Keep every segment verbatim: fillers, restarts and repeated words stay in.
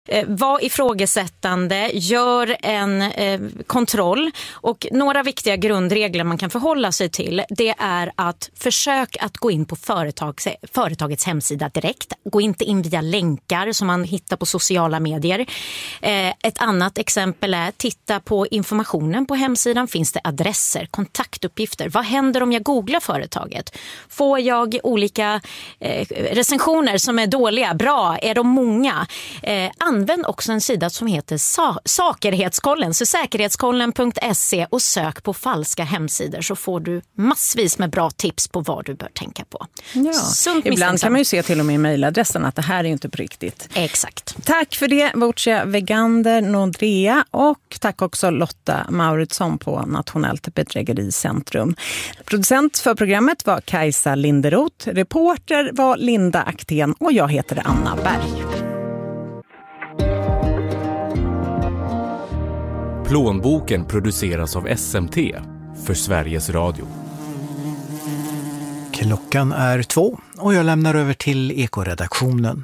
Eh, var ifrågasättande, gör en eh, kontroll, och några viktiga grundregler man kan förhålla sig till, det är att försök att gå in på företags, företagets hemsida direkt. Gå inte in via länkar som man hittar på sociala medier. Eh, ett annat exempel är titta på informationen på hemsidan. Finns det adresser, kontaktuppgifter? Vad händer om jag googlar företaget? Får jag olika eh, recensioner som är dåliga, bra? Är de många? Eh, Använd också en sida som heter Sa- Säkerhetskollen, så säkerhetskollen punkt se, och sök på falska hemsidor, så får du massvis med bra tips på vad du bör tänka på. Ja. Ibland kan man ju se till och med i mejladressen att det här är inte på riktigt. Exakt. Tack för det, Voutia Vegander Nordrea, och tack också Lotta Mauritsson på Nationellt bedrägericentrum. Producent för programmet var Kajsa Linderoth, reporter var Linda Aktén och jag heter Anna Berg. Plånboken produceras av S M T för Sveriges Radio. Klockan är två och jag lämnar över till Ekoredaktionen.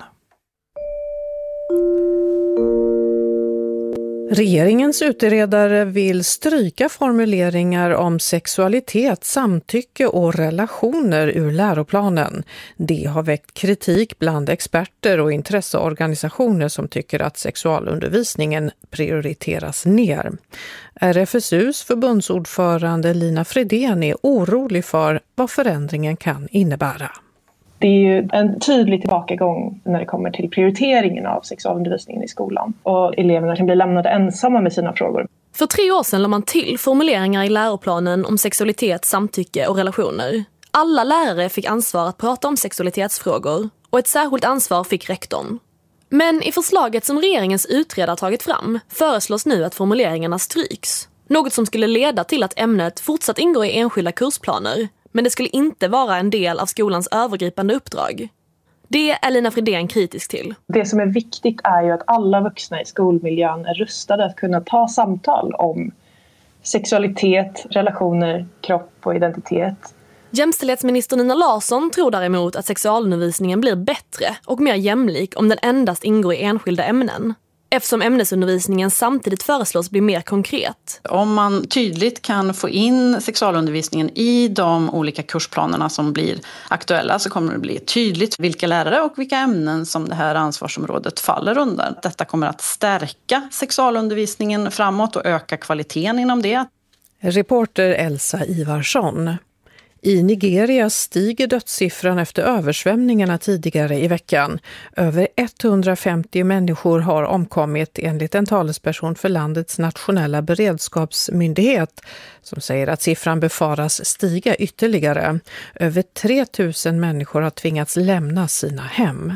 Regeringens utredare vill stryka formuleringar om sexualitet, samtycke och relationer ur läroplanen. Det har väckt kritik bland experter och intresseorganisationer som tycker att sexualundervisningen prioriteras ner. R F S U:s förbundsordförande Lina Fridén är orolig för vad förändringen kan innebära. Det är ju en tydlig tillbakagång när det kommer till prioriteringen av sexualundervisningen i skolan. Och eleverna kan bli lämnade ensamma med sina frågor. För tre år sedan la man till formuleringar i läroplanen om sexualitet, samtycke och relationer. Alla lärare fick ansvar att prata om sexualitetsfrågor och ett särskilt ansvar fick rektorn. Men i förslaget som regeringens utredare tagit fram föreslås nu att formuleringarna stryks. Något som skulle leda till att ämnet fortsatt ingår i enskilda kursplaner. Men det skulle inte vara en del av skolans övergripande uppdrag. Det är Lina Fridén kritisk till. Det som är viktigt är ju att alla vuxna i skolmiljön är rustade att kunna ta samtal om sexualitet, relationer, kropp och identitet. Jämställdhetsminister Nina Larsson tror däremot att sexualundervisningen blir bättre och mer jämlik om den endast ingår i enskilda ämnen. Eftersom ämnesundervisningen samtidigt föreslås bli mer konkret. Om man tydligt kan få in sexualundervisningen i de olika kursplanerna som blir aktuella, så kommer det bli tydligt vilka lärare och vilka ämnen som det här ansvarsområdet faller under. Detta kommer att stärka sexualundervisningen framåt och öka kvaliteten inom det. Reporter Elsa Ivarsson. I Nigeria stiger dödssiffran efter översvämningarna tidigare i veckan. Över etthundrafemtio människor har omkommit enligt en talesperson för landets nationella beredskapsmyndighet som säger att siffran befaras stiga ytterligare. Över tre tusen människor har tvingats lämna sina hem.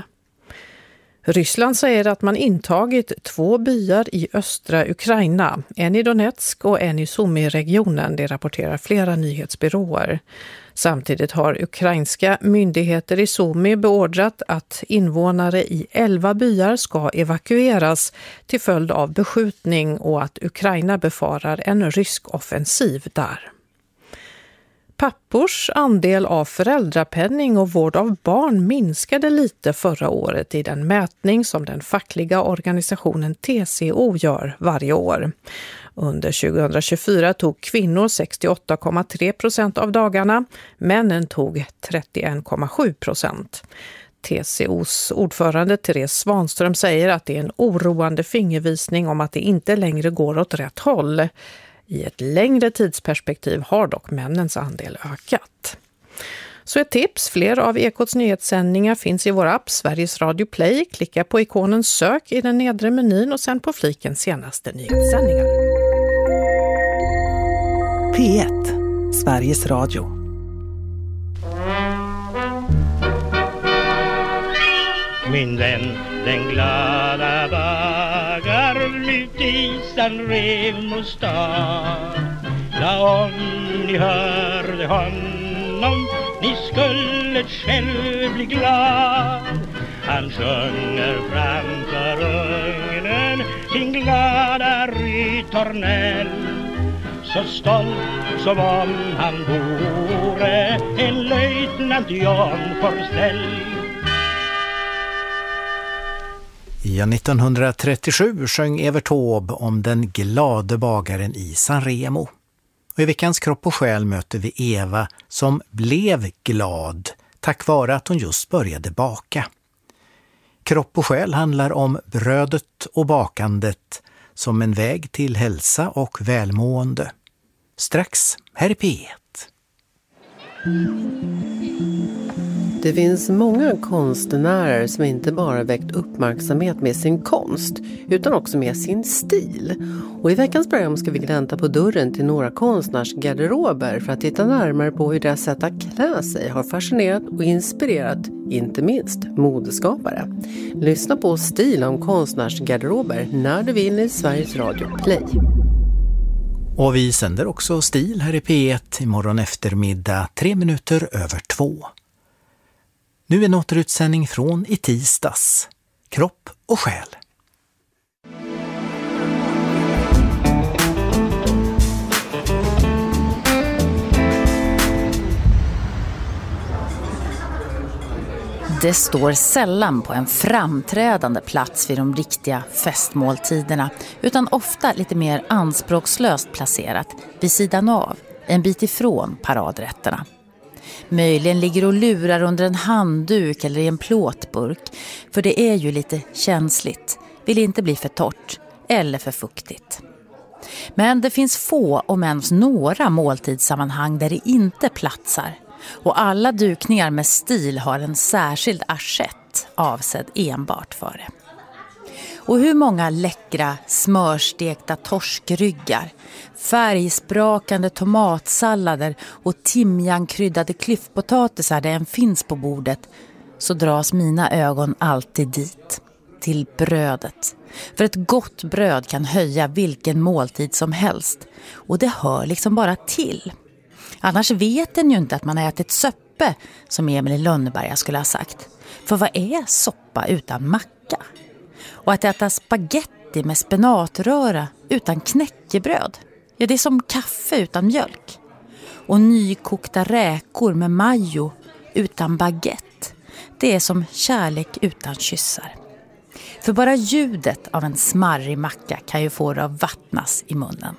Ryssland säger att man intagit två byar i östra Ukraina, en i Donetsk och en i Sumy-regionen, det rapporterar flera nyhetsbyråer. Samtidigt har ukrainska myndigheter i Sumy beordrat att invånare i elva byar ska evakueras till följd av beskjutning och att Ukraina befarar en rysk offensiv där. Pappors andel av föräldrapenning och vård av barn minskade lite förra året i den mätning som den fackliga organisationen T C O gör varje år. Under tjugohundratjugofyra tog kvinnor sextioåtta komma tre procent av dagarna, männen tog trettioen komma sju procent. T C O:s ordförande Therese Svanström säger att det är en oroande fingervisning om att det inte längre går åt rätt håll. I ett längre tidsperspektiv har dock männens andel ökat. Så ett tips, fler av Ekots nyhetssändningar finns i vår app Sveriges Radio Play. Klicka på ikonen sök i den nedre menyn och sen på fliken senaste nyhetssändningar. P ett, Sveriges Radio. Min vän, den glada baggar mitt i San Remo stad. Ja, om ni hörde honom, ni skulle själv bli glad. Han sjunger framför ugnen sin glada ritornell, så stolt som om han vore en löjtnant Jan Forssell. Ja, nittonhundratrettiosju sjöng Evert Taube om den glade bagaren i San Remo. Och i veckans Kropp och själ möter vi Eva som blev glad tack vare att hon just började baka. Kropp och själ handlar om brödet och bakandet som en väg till hälsa och välmående. Strax här i P ett. Det finns många konstnärer som inte bara väckt uppmärksamhet med sin konst utan också med sin stil. Och i veckans program ska vi glänta på dörren till några konstnärsgarderober för att titta närmare på hur deras sätt att klä sig har fascinerat och inspirerat inte minst modeskapare. Lyssna på Stil om konstnärsgarderober när du vill i Sveriges Radio Play. Och vi sänder också Stil här i P ett imorgon eftermiddag tre minuter över två. Nu är en återutsändning från i tisdags. Kropp och själ. Det står sällan på en framträdande plats vid de riktiga festmåltiderna utan ofta lite mer anspråkslöst placerat vid sidan av, en bit ifrån paradrätterna. Möjligen ligger och lurar under en handduk eller i en plåtburk, för det är ju lite känsligt, vill inte bli för torrt eller för fuktigt. Men det finns få om ens några måltidssammanhang där det inte platsar, och alla dukningar med stil har en särskild assiett avsedd enbart för det. Och hur många läckra smörstekta torskryggar, färgsprakande tomatsallader och timjankryddade klyftpotatisar det än finns på bordet, så dras mina ögon alltid dit, till brödet. För ett gott bröd kan höja vilken måltid som helst, och det hör liksom bara till. Annars vet en ju inte att man har ätit söppe, som Emil i Lönneberga skulle ha sagt. För vad är soppa utan macka? Och att äta spaghetti med spenatröra utan knäckebröd, ja, det är som kaffe utan mjölk. Och nykokta räkor med majo utan baguette, det är som kärlek utan kyssar. För bara ljudet av en smarrig macka kan ju få det att vattnas i munnen.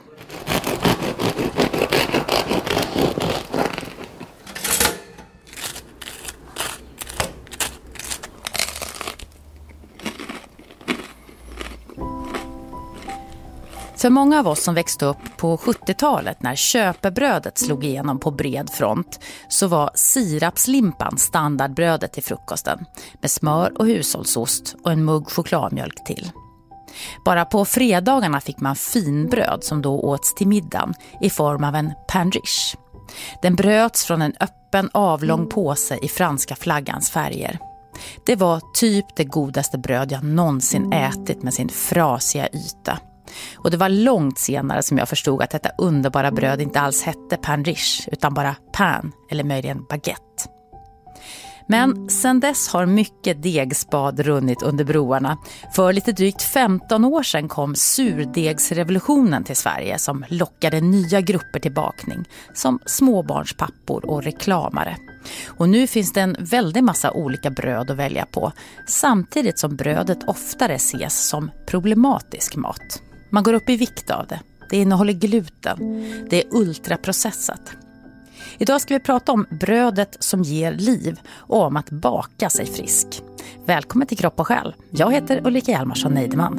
För många av oss som växte upp på sjuttiotalet när köpebrödet slog igenom på bred front, så var sirapslimpan standardbrödet till frukosten med smör och hushållsost och en mugg chokladmjölk till. Bara på fredagarna fick man finbröd som då åts till middagen i form av en pain riche. Den bröts från en öppen avlång påse i franska flaggans färger. Det var typ det godaste bröd jag någonsin ätit med sin frasiga yta. Och det var långt senare som jag förstod att detta underbara bröd inte alls hette pain riche utan bara pain eller möjligen baguette. Men sen dess har mycket degspad runnit under broarna. För lite drygt femton år sedan kom surdegsrevolutionen till Sverige som lockade nya grupper till bakning, som småbarnspappor och reklamare. Och nu finns det en väldig massa olika bröd att välja på, samtidigt som brödet oftare ses som problematisk mat. Man går upp i vikt av det. Det innehåller gluten. Det är ultraprocessat. Idag ska vi prata om brödet som ger liv och om att baka sig frisk. Välkommen till Kropp och själ. Jag heter Ulrika Hjalmarsson Neideman.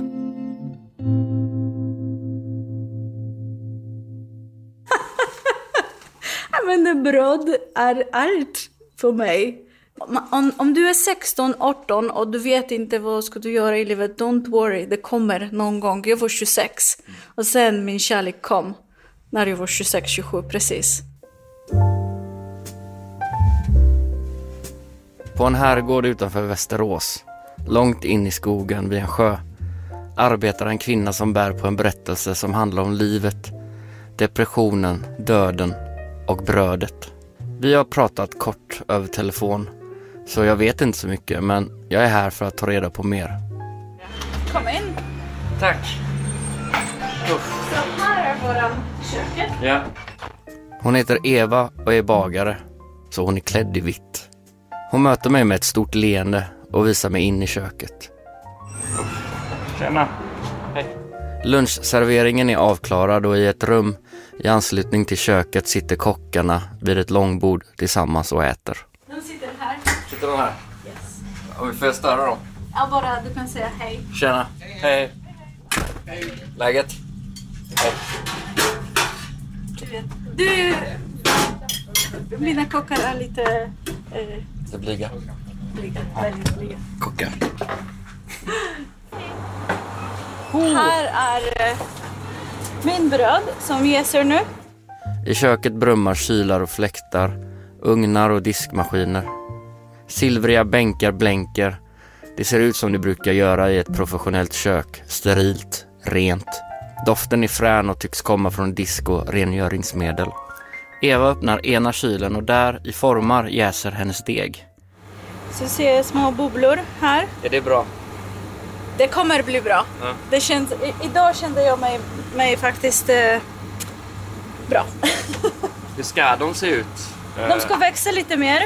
Men bröd är allt för mig. Om, om du är sexton arton och du vet inte vad ska du göra i livet, don't worry, det kommer någon gång. Jag var tjugosex och sen min kärlek kom när jag var tjugosex tjugosju precis. På en herrgård utanför Västerås, långt in i skogen vid en sjö, arbetar en kvinna som bär på en berättelse som handlar om livet, depressionen, döden och brödet. Vi har pratat kort över telefon, så jag vet inte så mycket, men jag är här för att ta reda på mer. Kom in. Tack. Uff. Så här är våran köket. Ja. Hon heter Eva och är bagare, så hon är klädd i vitt. Hon möter mig med ett stort leende och visar mig in i köket. Tjena. Hej. Lunchserveringen är avklarad och i ett rum i anslutning till köket sitter kockarna vid ett långbord tillsammans och äter. De sitter här. Sitter de här? Yes. Och vi får störa dem. Ja, bara du kan säga hej. Tjena. Hej. Hej. Läget? Hej. Du vet, du... Mina kockar är lite... Eh, det blyga. Blyga, väldigt blyga. Kockar. Oh. Här är eh, min bröd som jäser nu. I köket brummar kylar och fläktar, ugnar och diskmaskiner. Silvriga bänkar blänker. Det ser ut som det brukar göra i ett professionellt kök. Sterilt, rent. Doften är frän och tycks komma från disk och rengöringsmedel. Eva öppnar ena kylen och där i formar jäser hennes deg. Så ser jag små bubblor här. Är det bra? Det kommer bli bra. Ja. Det känns, i, idag kände jag mig, mig faktiskt eh, bra. Hur ska de se ut? De ska växa lite mer.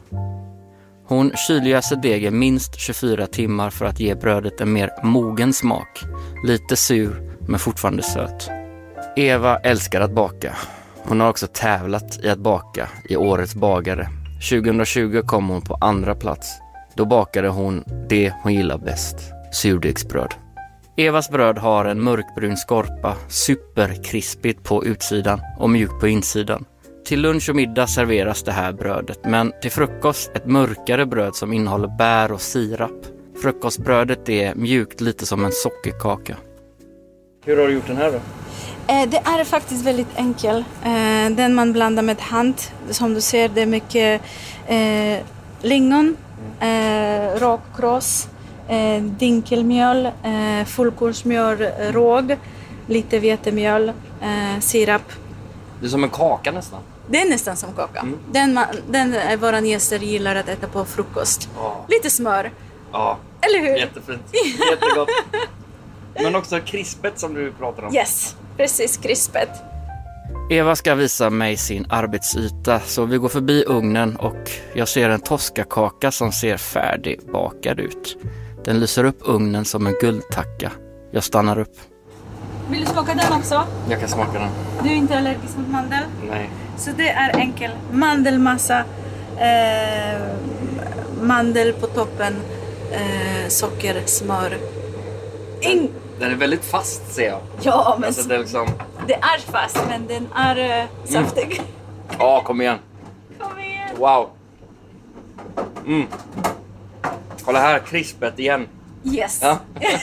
Hon kyljäser degen minst tjugofyra timmar för att ge brödet en mer mogen smak. Lite sur men fortfarande söt. Eva älskar att baka. Hon har också tävlat i att baka i Årets bagare. tjugohundratjugo kom hon på andra plats. Då bakade hon det hon gillar bäst. Surdegsbröd. Evas bröd har en mörkbrun skorpa, superkrispigt på utsidan och mjuk på insidan. Till lunch och middag serveras det här brödet, men till frukost ett mörkare bröd som innehåller bär och sirap. Frukostbrödet är mjukt, lite som en sockerkaka. Hur har du gjort den här då? Eh, det är faktiskt väldigt enkel. Eh, den man blandar med hand. Som du ser, det är mycket eh, lingon, eh, rågkross, eh, dinkelmjöl, eh, fullkornsmjöl, råg, lite vetemjöl, eh, sirap. Det är som en kaka nästan. Det är nästan som kaka. Mm. Den, man, den är våran gäster gillar att äta på frukost. Ja. Lite smör. Ja. Eller hur? Jättefint. Jättegott. Men också krispet som du pratar om. Yes, precis, krispet. Eva ska visa mig sin arbetsyta, så vi går förbi ugnen och jag ser en toskakaka som ser färdigbakad ut. Den lyser upp ugnen som en guldtacka. Jag stannar upp. Vill du smaka den också? Jag kan smaka den. Du är inte allergisk mot mandel? Nej. Så det är enkel. Mandelmassa, eh, mandel på toppen, eh, socker, smör. In- Den är väldigt fast, ser jag. Ja, men alltså, det, är liksom... det är fast, men den är eh, saftig. Mm. Ja, kom igen. Kom igen. Wow. Mm. Kolla här, krispet igen. Yes. Ja.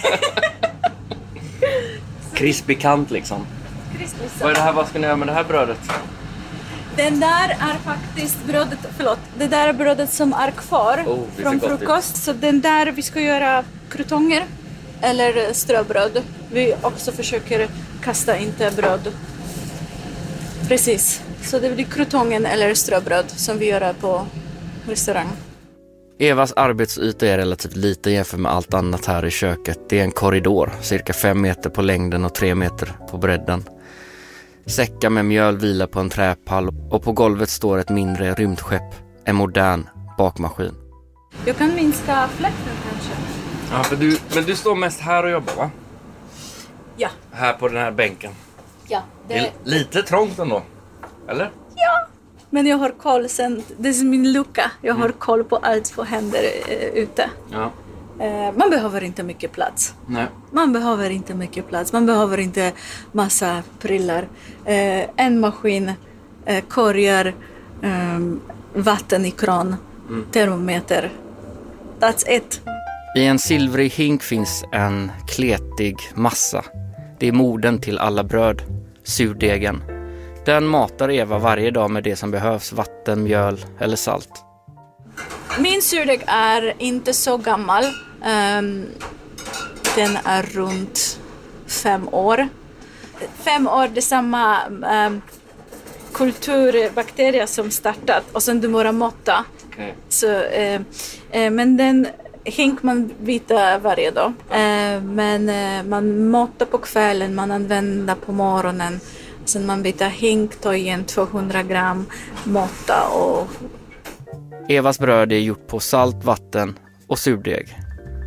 Krispig kant liksom. Krispig. Vad är det här, vad ska ni göra med det här brödet? Den där är faktiskt brödet, förlåt, det där är brödet som är kvar oh, från frukost. Så den där vi ska göra krutonger eller ströbröd. Vi också försöker kasta inte bröd. Precis, så det blir krutongen eller ströbröd som vi gör på restaurang. Evas arbetsyta är relativt liten jämfört med allt annat här i köket. Det är en korridor, cirka fem meter på längden och tre meter på bredden. Säckar med mjöl vilar på en träpall och på golvet står ett mindre rymdskepp, en modern bakmaskin. Jag kan minska fläkten kanske. Ja, för du, men du står mest här och jobbar, va? Ja. Här på den här bänken. Ja. Det, det är lite trångt ändå, eller? Ja. Men jag har koll sen, det är min lucka. Jag har koll på allt som händer eh, ute. Ja. Eh, man behöver inte mycket plats. Nej. Man behöver inte mycket plats. Man behöver inte massa prylar. Eh, en maskin, eh, korgar, eh, vatten i kran, mm. termometer. That's it. I en silvrig hink finns en kletig massa. Det är moden till alla bröd, surdegen. Den matar Eva varje dag med det som behövs, vatten, mjöl eller salt. Min surdeg är inte så gammal. Um, den är runt fem år. Fem år, det är samma um, kulturbakterier som startat och sen du måste måtta. Okay. Så, uh, uh, men den hink man byter varje dag. Uh, men uh, man måttar på kvällen, man använder på morgonen. Sen man byter hink, tar igen tvåhundra gram, måtta och... Evas bröd är gjort på salt, vatten och surdeg.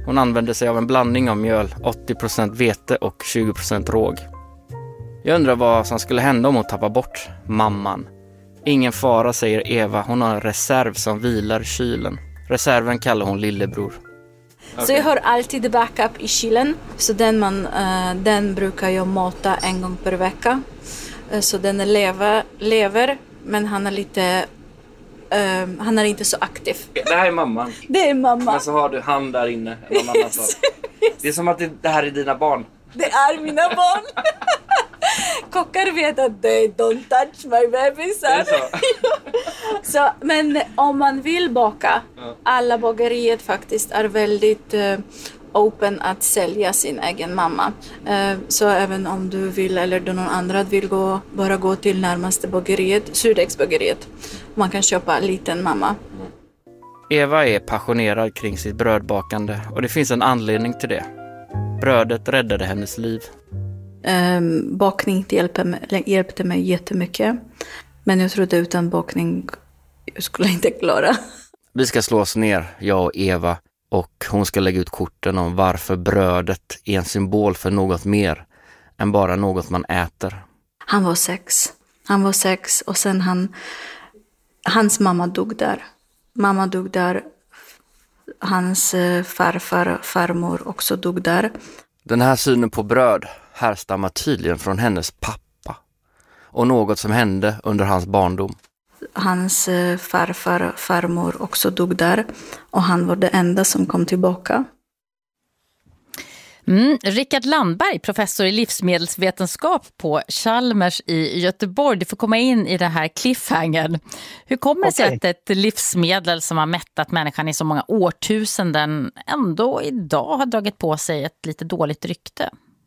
Hon använde sig av en blandning av mjöl, åttio procent vete och tjugo procent råg. Jag undrar vad som skulle hända om hon tappar bort mamman. Ingen fara, säger Eva. Hon har en reserv som vilar i kylen. Reserven kallar hon lillebror. Okay. Så jag har alltid backup i kylen. Så den, man, uh, den brukar jag mata en gång per vecka. Uh, så den är lever, lever, men han är lite... Uh, han är inte så aktiv. Det här är mamman. Det är mamma. Men så har du han där inne. Någon annan sak. Det är som att det, det här är dina barn. Det är mina barn. Kockar vet att they don't touch my bebisar. Så. Så, men om man vill baka, ja. Alla bageriet faktiskt är väldigt uh, open att sälja sin egen mamma. Uh, så även om du vill eller någon annan vill gå, bara gå till närmaste bageriet, surdegsbageriet. Man kan köpa en liten mamma. Eva är passionerad kring sitt brödbakande och det finns en anledning till det. Brödet räddade hennes liv. Um, bakning hjälpte mig, hjälpte mig jättemycket. Men jag trodde utan bakning jag skulle inte klara. Vi ska slå oss ner, jag och Eva. Och hon ska lägga ut korten om varför brödet är en symbol för något mer än bara något man äter. Han var sex. Han var sex och sen han... Hans mamma dog där. Mamma dog där. Hans farfar, farmor också dog där. Den här synen på bröd härstammar tydligen från hennes pappa. Och något som hände under hans barndom. Hans farfar, farmor också dog där. Och han var det enda som kom tillbaka. Mm, Rickard Landberg, professor i livsmedelsvetenskap på Chalmers i Göteborg. Du får komma in i det här cliffhangern. Hur kommer det sig okay. att ett livsmedel som har mättat människan i så många årtusenden ändå idag har dragit på sig ett lite dåligt rykte?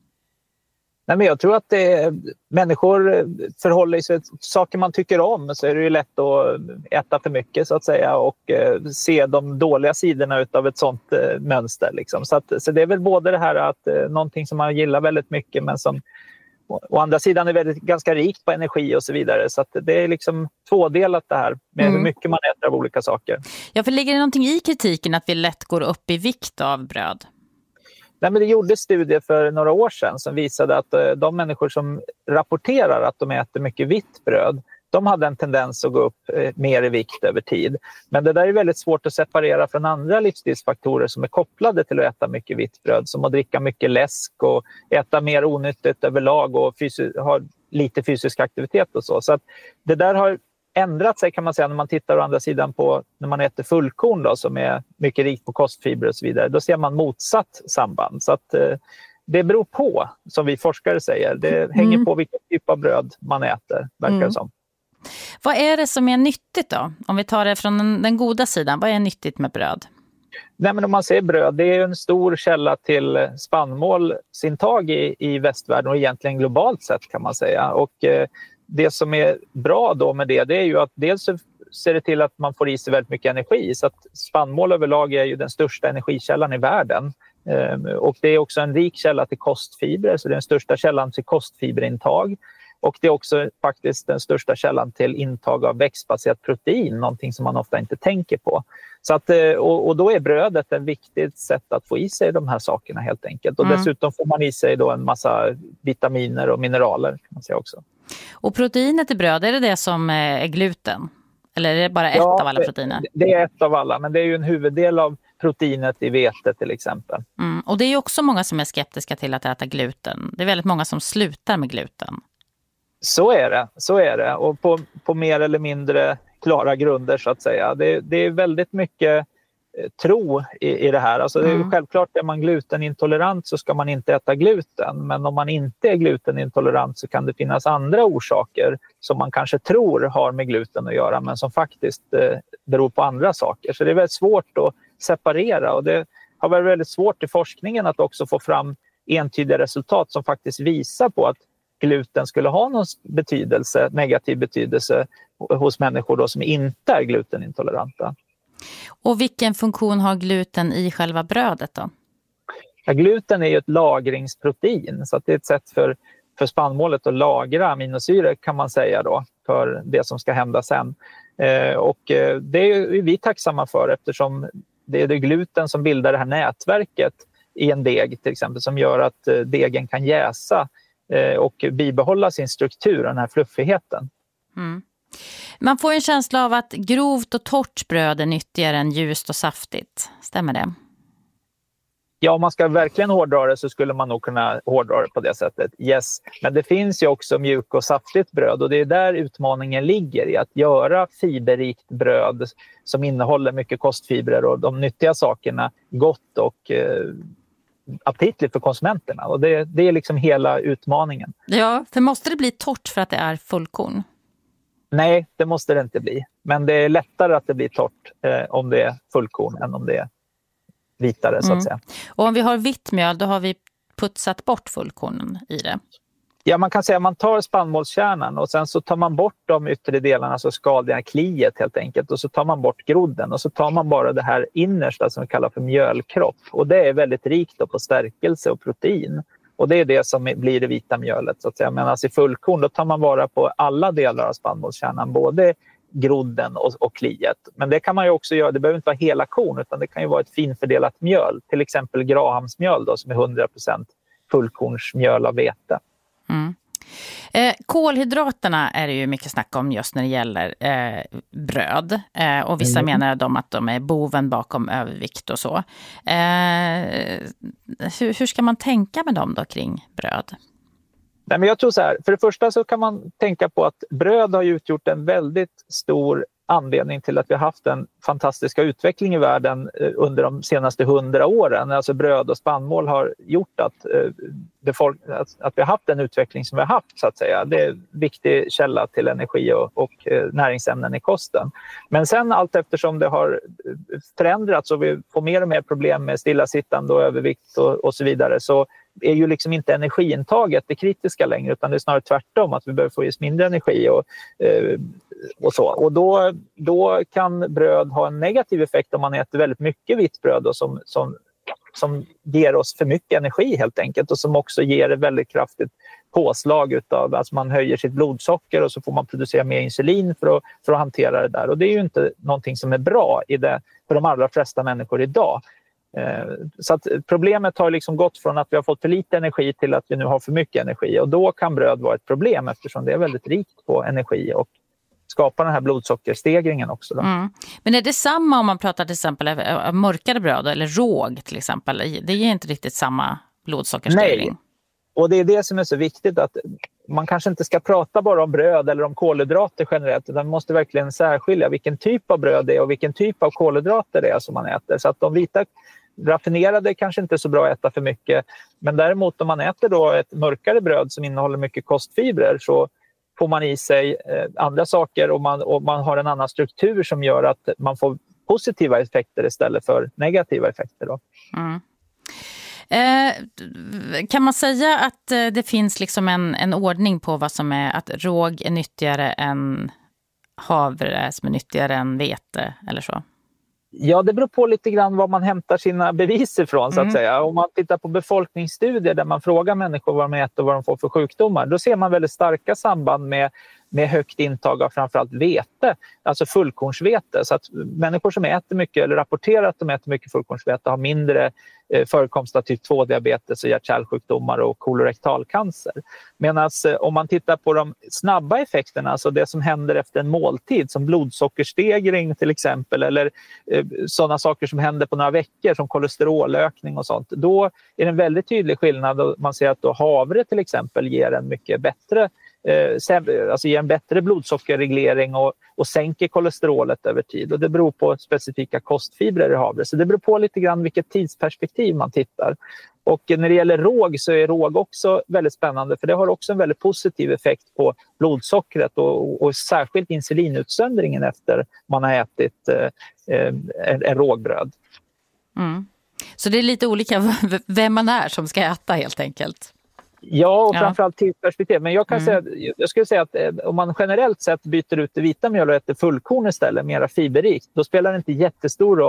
Nej, men jag tror att det, människor förhåller sig till saker man tycker om, så är det ju lätt att äta för mycket så att säga och eh, se de dåliga sidorna av ett sånt eh, mönster. Liksom. Så, att, så det är väl både det här att eh, någonting som man gillar väldigt mycket men som å, å andra sidan är väldigt, ganska rikt på energi och så vidare. Så att det är liksom tvådelat det här med mm. hur mycket man äter av olika saker. Ja, för ligger det någonting i kritiken att vi lätt går upp i vikt av bröd? Nej, men det gjordes studier för några år sedan som visade att de människor som rapporterar att de äter mycket vitt bröd, de hade en tendens att gå upp mer i vikt över tid. Men det där är väldigt svårt att separera från andra livsstilsfaktorer som är kopplade till att äta mycket vitt bröd, som att dricka mycket läsk och äta mer onyttigt överlag och fysi- ha lite fysisk aktivitet och så. Så att det där har ändrat sig kan man säga när man tittar å andra sidan på när man äter fullkorn då, som är mycket rikt på kostfibrer och så vidare. Då ser man motsatt samband. Så att eh, det beror på, som vi forskare säger. Det mm. hänger på vilken typ av bröd man äter, verkar det mm. som. Vad är det som är nyttigt då? Om vi tar det från den, den goda sidan, vad är nyttigt med bröd? Nej, men om man ser bröd, det är en stor källa till spannmålsintag i, i västvärlden och egentligen globalt sett kan man säga. Och eh, det som är bra då med det, det är ju att dels så ser det till att man får i sig väldigt mycket energi. Så att spannmål överlag är ju den största energikällan i världen. Och det är också en rik källa till kostfibrer, så det är den största källan till kostfiberintag. Och det är också faktiskt den största källan till intag av växtbaserat protein, någonting som man ofta inte tänker på. Så att, och, och då är brödet ett viktigt sätt att få i sig de här sakerna helt enkelt. Och mm. dessutom får man i sig då en massa vitaminer och mineraler kan man säga också. Och proteinet i bröd, är det det som är gluten? Eller är det bara ett ja, av alla proteiner? Det är ett av alla, men det är ju en huvuddel av proteinet i vete till exempel. Mm. Och det är ju också många som är skeptiska till att äta gluten. Det är väldigt många som slutar med gluten. Så är det, så är det. Och på, på mer eller mindre klara grunder så att säga. Det, det är väldigt mycket eh, tro i, i det här. Alltså, mm. det är självklart, är man glutenintolerant så ska man inte äta gluten. Men om man inte är glutenintolerant så kan det finnas andra orsaker som man kanske tror har med gluten att göra men som faktiskt eh, beror på andra saker. Så det är väldigt svårt att separera och det har varit väldigt svårt i forskningen att också få fram entydiga resultat som faktiskt visar på att gluten skulle ha någon betydelse, negativ betydelse hos människor då som inte är glutenintoleranta. Och vilken funktion har gluten i själva brödet då? Ja, gluten är ju ett lagringsprotein så att det är ett sätt för, för spannmålet att lagra aminosyror kan man säga då för det som ska hända sen. Eh, och eh, det är vi tacksamma för eftersom det är det gluten som bildar det här nätverket i en deg till exempel, som gör att eh, degen kan jäsa eh, och bibehålla sin struktur, den här fluffigheten. Mm. Man får en känsla av att grovt och torrt bröd är nyttigare än ljust och saftigt. Stämmer det? Ja, om man ska verkligen hårdra det så skulle man nog kunna hårdra det på det sättet. Yes, men det finns ju också mjuk och saftigt bröd och det är där utmaningen ligger i att göra fiberrikt bröd som innehåller mycket kostfibrer och de nyttiga sakerna gott och eh, aptitligt för konsumenterna. Och det, det är liksom hela utmaningen. Ja, för måste det bli torrt för att det är fullkorn? Nej, det måste det inte bli. Men det är lättare att det blir torrt eh, om det är fullkorn än om det är vitare så att säga. Mm. Och om vi har vitt mjöl, då har vi putsat bort fullkornen i det. Ja, man kan säga att man tar spannmålskärnan och sen så tar man bort de yttre delarna, alltså skadliga kliet helt enkelt, och så tar man bort grodden och så tar man bara det här innersta som vi kallar för mjölkropp, och det är väldigt rikt på stärkelse och protein. Och det är det som blir det vita mjölet så att säga. Men alltså i fullkorn då tar man vara på alla delar av spannmålskärnan, både grodden och, och kliet. Men det kan man ju också göra, det behöver inte vara hela korn utan det kan ju vara ett finfördelat mjöl. Till exempel Grahamsmjöl då, som är hundra procent fullkornsmjöl av vete. Mm. Eh, kolhydraterna är det ju mycket snack om just när det gäller eh, bröd. Eh, och vissa mm. menar de att de är boven bakom övervikt och så. Eh, hur, hur ska man tänka med dem då kring bröd? Nej, men jag tror så här, för det första så kan man tänka på att bröd har utgjort en väldigt stor anledning till att vi har haft en fantastiska utveckling i världen under de senaste hundra åren. Alltså bröd och spannmål har gjort att, befolk- att vi har haft den utveckling som vi har haft så att säga. Det är en viktig källa till energi och, och näringsämnen i kosten. Men sen allt eftersom det har förändrats och vi får mer och mer problem med stillasittande och övervikt och, och så vidare, så är ju liksom inte energiintaget det kritiska längre, utan det är snarare tvärtom att vi behöver få i oss mindre energi och, eh, och så. Och då, då kan bröd ha en negativ effekt om man äter väldigt mycket vitt bröd och som, som, som ger oss för mycket energi helt enkelt, och som också ger ett väldigt kraftigt påslag utav, alltså man höjer sitt blodsocker och så får man producera mer insulin för att, för att hantera det där. Och det är ju inte någonting som är bra i det, för de allra flesta människor idag. Så att problemet har liksom gått från att vi har fått för lite energi till att vi nu har för mycket energi, och då kan bröd vara ett problem eftersom det är väldigt rikt på energi och skapar den här blodsockerstegringen också. Då. Mm. Men är det samma om man pratar till exempel av mörkare bröd eller råg till exempel? Det ger inte riktigt samma blodsockerstegring. Nej, och det är det som är så viktigt, att man kanske inte ska prata bara om bröd eller om kolhydrater generellt, utan man måste verkligen särskilja vilken typ av bröd det är och vilken typ av kolhydrater det är som man äter. Så att de vita raffinerade kanske inte är så bra att äta för mycket, men däremot om man äter då ett mörkare bröd som innehåller mycket kostfibrer, så får man i sig eh, andra saker och man, och man har en annan struktur som gör att man får positiva effekter istället för negativa effekter. Då. Mm. Eh, kan man säga att eh, det finns liksom en, en ordning på vad som är att råg är nyttigare än havre som är nyttigare än vete eller så? Ja, det beror på lite grann var man hämtar sina bevis ifrån så att mm. säga. Om man tittar på befolkningsstudier där man frågar människor vad de äter och vad de får för sjukdomar, då ser man väldigt starka samband med, med högt intag av framförallt vete, alltså fullkornsvete. Så att människor som äter mycket eller rapporterar att de äter mycket fullkornsvete har mindre eh, förekomst av typ två-diabetes och hjärt-kärlsjukdomar och kolorektalcancer. Medan eh, om man tittar på de snabba effekterna, alltså det som händer efter en måltid som blodsockerstegring till exempel, eller eh, sådana saker som händer på några veckor som kolesterolökning och sånt, då är det en väldigt tydlig skillnad. Man ser att då havre till exempel ger en mycket bättre alltså ger en bättre blodsockerreglering och, och sänker kolesterolet över tid. Och det beror på specifika kostfibrer i havre. Så det beror på lite grann vilket tidsperspektiv man tittar. Och när det gäller råg så är råg också väldigt spännande, för det har också en väldigt positiv effekt på blodsockret och, och, och särskilt insulinutsöndringen efter man har ätit eh, en, en rågbröd. Mm. Så det är lite olika vem man är som ska äta helt enkelt. Ja, och framförallt tidsperspektiv. Men jag kan mm. säga, jag skulle säga att om man generellt sett byter ut det vita mjöl och äter fullkorn istället, mera fiberrikt, då spelar det inte jättestor roll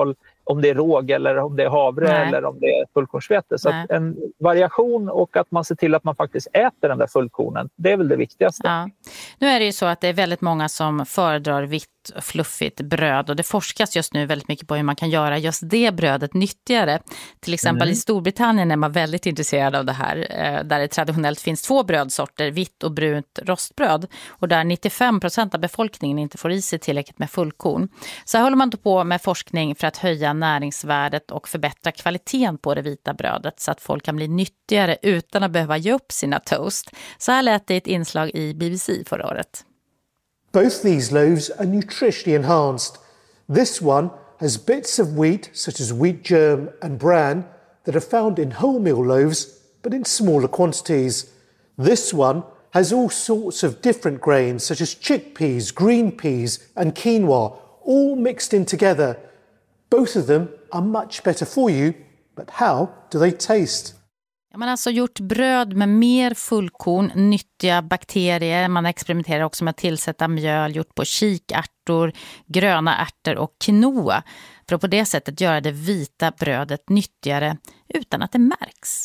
om det är råg eller om det är havre Nej. eller om det är fullkornsvete. Så att en variation och att man ser till att man faktiskt äter den där fullkornen, det är väl det viktigaste. Ja. Nu är det ju så att det är väldigt många som föredrar vitt och fluffigt bröd och det forskas just nu väldigt mycket på hur man kan göra just det brödet nyttigare. Till exempel mm. i Storbritannien är man väldigt intresserad av det här, där det traditionellt finns två brödsorter, vitt och brunt rostbröd, och där nittiofem procent av befolkningen inte får i sig tillräckligt med fullkorn. Så här håller man då på med forskning för att höja näringsvärdet och förbättra kvaliteten på det vita brödet så att folk kan bli nyttigare utan att behöva ge upp sina toast. Så här lät det i ett inslag i B B C förra året. Both these loaves are nutritionally enhanced. This one has bits of wheat, such as wheat germ and bran, that are found in wholemeal loaves, but in smaller quantities. This one has all sorts of different grains, such as chickpeas, green peas, and quinoa, all mixed in together. Both of them are much better for you, but how do they taste? Man har alltså gjort bröd med mer fullkorn, nyttiga bakterier. Man experimenterar också med att tillsätta mjöl gjort på kikärtor, gröna ärtor och quinoa. För att på det sättet göra det vita brödet nyttigare utan att det märks.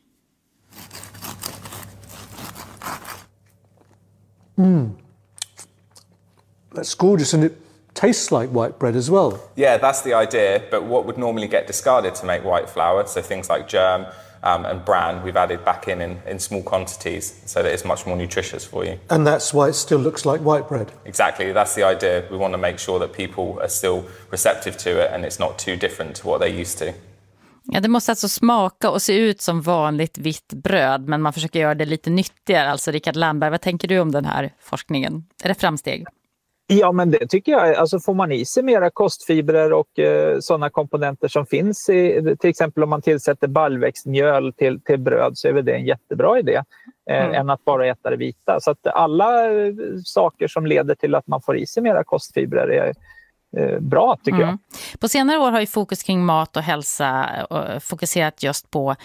Mm. That's gorgeous, and it tastes like white bread as well. Yeah, that's the idea, but what would normally get discarded to make white flour, so things like germ um, and bran, we've added back in, in in small quantities so that it's much more nutritious for you. And that's why it still looks like white bread. Exactly, that's the idea. We want to make sure that people are still receptive to it and it's not too different to what they're used to. Ja, det måste alltså smaka och se ut som vanligt vitt bröd, men man försöker göra det lite nyttigare. Alltså Rickard Landberg, vad tänker du om den här forskningen? Är det framsteg? Ja, men det tycker jag. Alltså får man i sig mera kostfibrer och eh, sådana komponenter som finns i, till exempel om man tillsätter baljväxtmjöl till, till bröd, så är det en jättebra idé eh, mm. än att bara äta det vita. Så att alla eh, saker som leder till att man får i sig mera kostfibrer är eh, bra, tycker mm. jag. På senare år har ju fokus kring mat och hälsa eh, fokuserat just på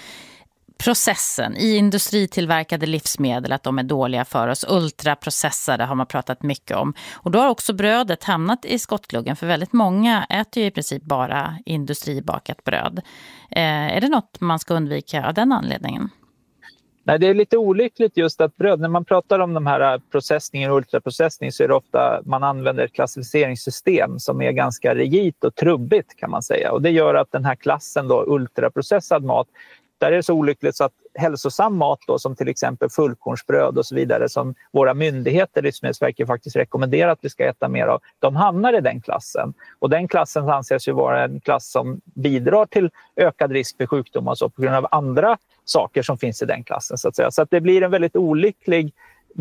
processen i industritillverkade livsmedel, att de är dåliga för oss. Ultraprocessade har man pratat mycket om. Och då har också brödet hamnat i skottgluggen, för väldigt många äter ju i princip bara industribakat bröd. Eh, är det något man ska undvika av den anledningen? Nej, det är lite olyckligt just att bröd, när man pratar om de här processningen och ultraprocessning, så är det ofta man använder ett klassificeringssystem som är ganska rigidt och trubbigt, kan man säga. Och det gör att den här klassen då, ultraprocessad mat, där är det så olyckligt så att hälsosam mat då, som till exempel fullkornsbröd och så vidare, som våra myndigheter, Livsmedelsverket, faktiskt rekommenderar att vi ska äta mer av, de hamnar i den klassen. Och den klassen anses ju vara en klass som bidrar till ökad risk för sjukdomar och så, på grund av andra saker som finns i den klassen, så att säga. Så att det blir en väldigt olycklig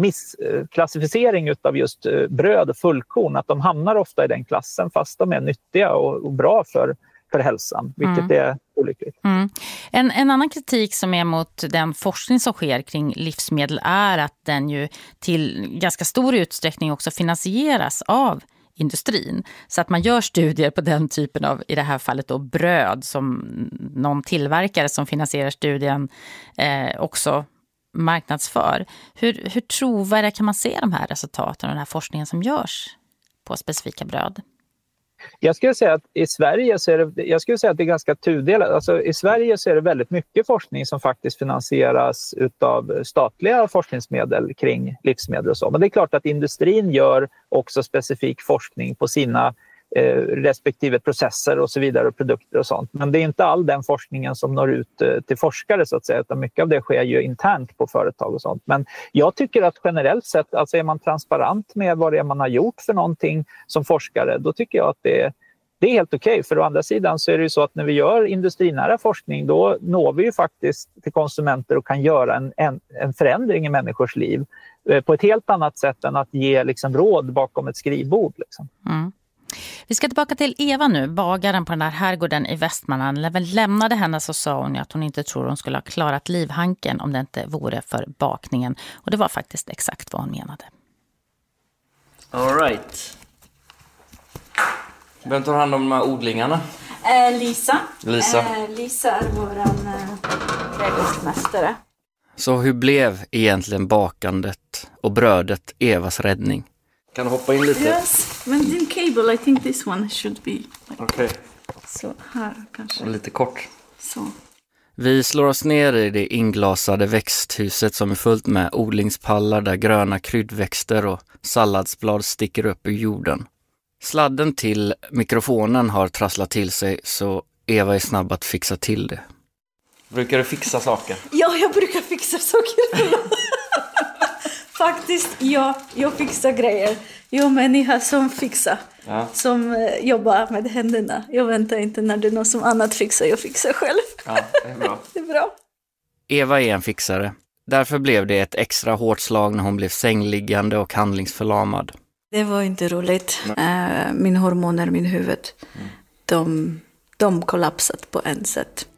missklassificering av just bröd och fullkorn, att de hamnar ofta i den klassen fast de är nyttiga och, och bra för för hälsan, vilket mm. är olyckligt. Mm. En, en annan kritik som är mot den forskning som sker kring livsmedel är att den ju till ganska stor utsträckning också finansieras av industrin. Så att man gör studier på den typen av, i det här fallet då, bröd, som någon tillverkare som finansierar studien eh, också marknadsför. Hur, hur trovärdiga kan man se de här resultaten och den här forskningen som görs på specifika bröd? Jag skulle säga att i Sverige så är det, jag skulle säga att det är ganska tudelat. Alltså i Sverige så är det väldigt mycket forskning som faktiskt finansieras utav statliga forskningsmedel kring livsmedel och så. Men det är klart att industrin gör också specifik forskning på sina eh, respektive processer och så vidare, och produkter och sånt. Men det är inte all den forskningen som når ut eh, till forskare, så att säga, utan mycket av det sker ju internt på företag och sånt. Men jag tycker att generellt sett, alltså är man transparent med vad det är man har gjort för någonting som forskare, då tycker jag att det är, det är helt okej. Okay. För å andra sidan så är det ju så att när vi gör industrinära forskning, då når vi ju faktiskt till konsumenter och kan göra en, en, en förändring i människors liv eh, på ett helt annat sätt än att ge liksom råd bakom ett skrivbord. Liksom. Mm. Vi ska tillbaka till Eva nu, bagaren på den här herrgården i Västmanland. När vi lämnade henne så sa hon att hon inte tror hon skulle ha klarat livhanken om det inte vore för bakningen. Och det var faktiskt exakt vad hon menade. All right. Vem tar hand om de här odlingarna? Eh, Lisa. Lisa. Eh, Lisa är våran eh, trädgårdsmästare. Så hur blev egentligen bakandet och brödet Evas räddning? Kan du hoppa in lite? Yes, men din cable, I think this one should be. Okej. Okay. Så här kanske. Och lite kort. Så. Vi slår oss ner i det inglasade växthuset som är fullt med odlingspallar där gröna kryddväxter och salladsblad sticker upp ur jorden. Sladden till mikrofonen har trasslat till sig så Eva är snabb att fixa till det. Brukar du fixa saker? Ja, jag brukar fixa saker. Faktiskt, ja, jag fixar grejer. Jag är människa som fixar. Ja. Som eh, jobbar med händerna. Jag väntar inte när det är någon som annat fixar. Jag fixar själv. Ja, det är bra. Det är bra. Eva är en fixare. Därför blev det ett extra hårt slag när hon blev sängliggande och handlingsförlamad. Det var inte roligt. Uh, min hormoner, min huvud, mm. de, de kollapsat på en sätt.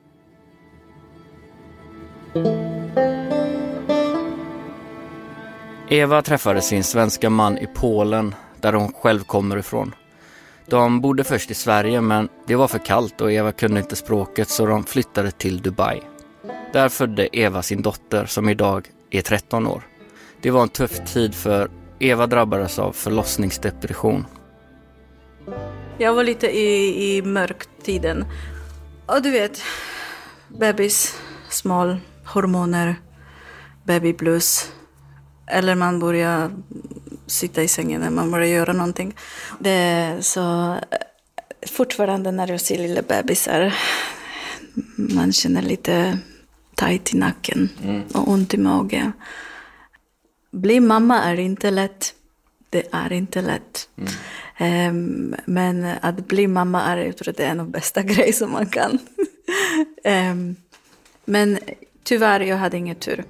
Eva träffade sin svenska man i Polen, där hon själv kommer ifrån. De bodde först i Sverige, men det var för kallt och Eva kunde inte språket, så de flyttade till Dubai. Där födde Eva sin dotter, som idag är tretton år. Det var en tuff tid för Eva drabbades av förlossningsdepression. Jag var lite i, i mörktiden. Och du vet, bebis, smal, hormoner, baby blues. Eller man börjar sitta i sängen när man börjar göra någonting. Det är så fortfarande när jag ser lilla bebisar, man känner lite tajt i nacken mm. och ont i magen. Bli mamma är inte lätt. Det är inte lätt. Mm. Um, men att bli mamma är, jag tror det är en av bästa grejer som man kan. um, men tyvärr, jag hade ingen tur.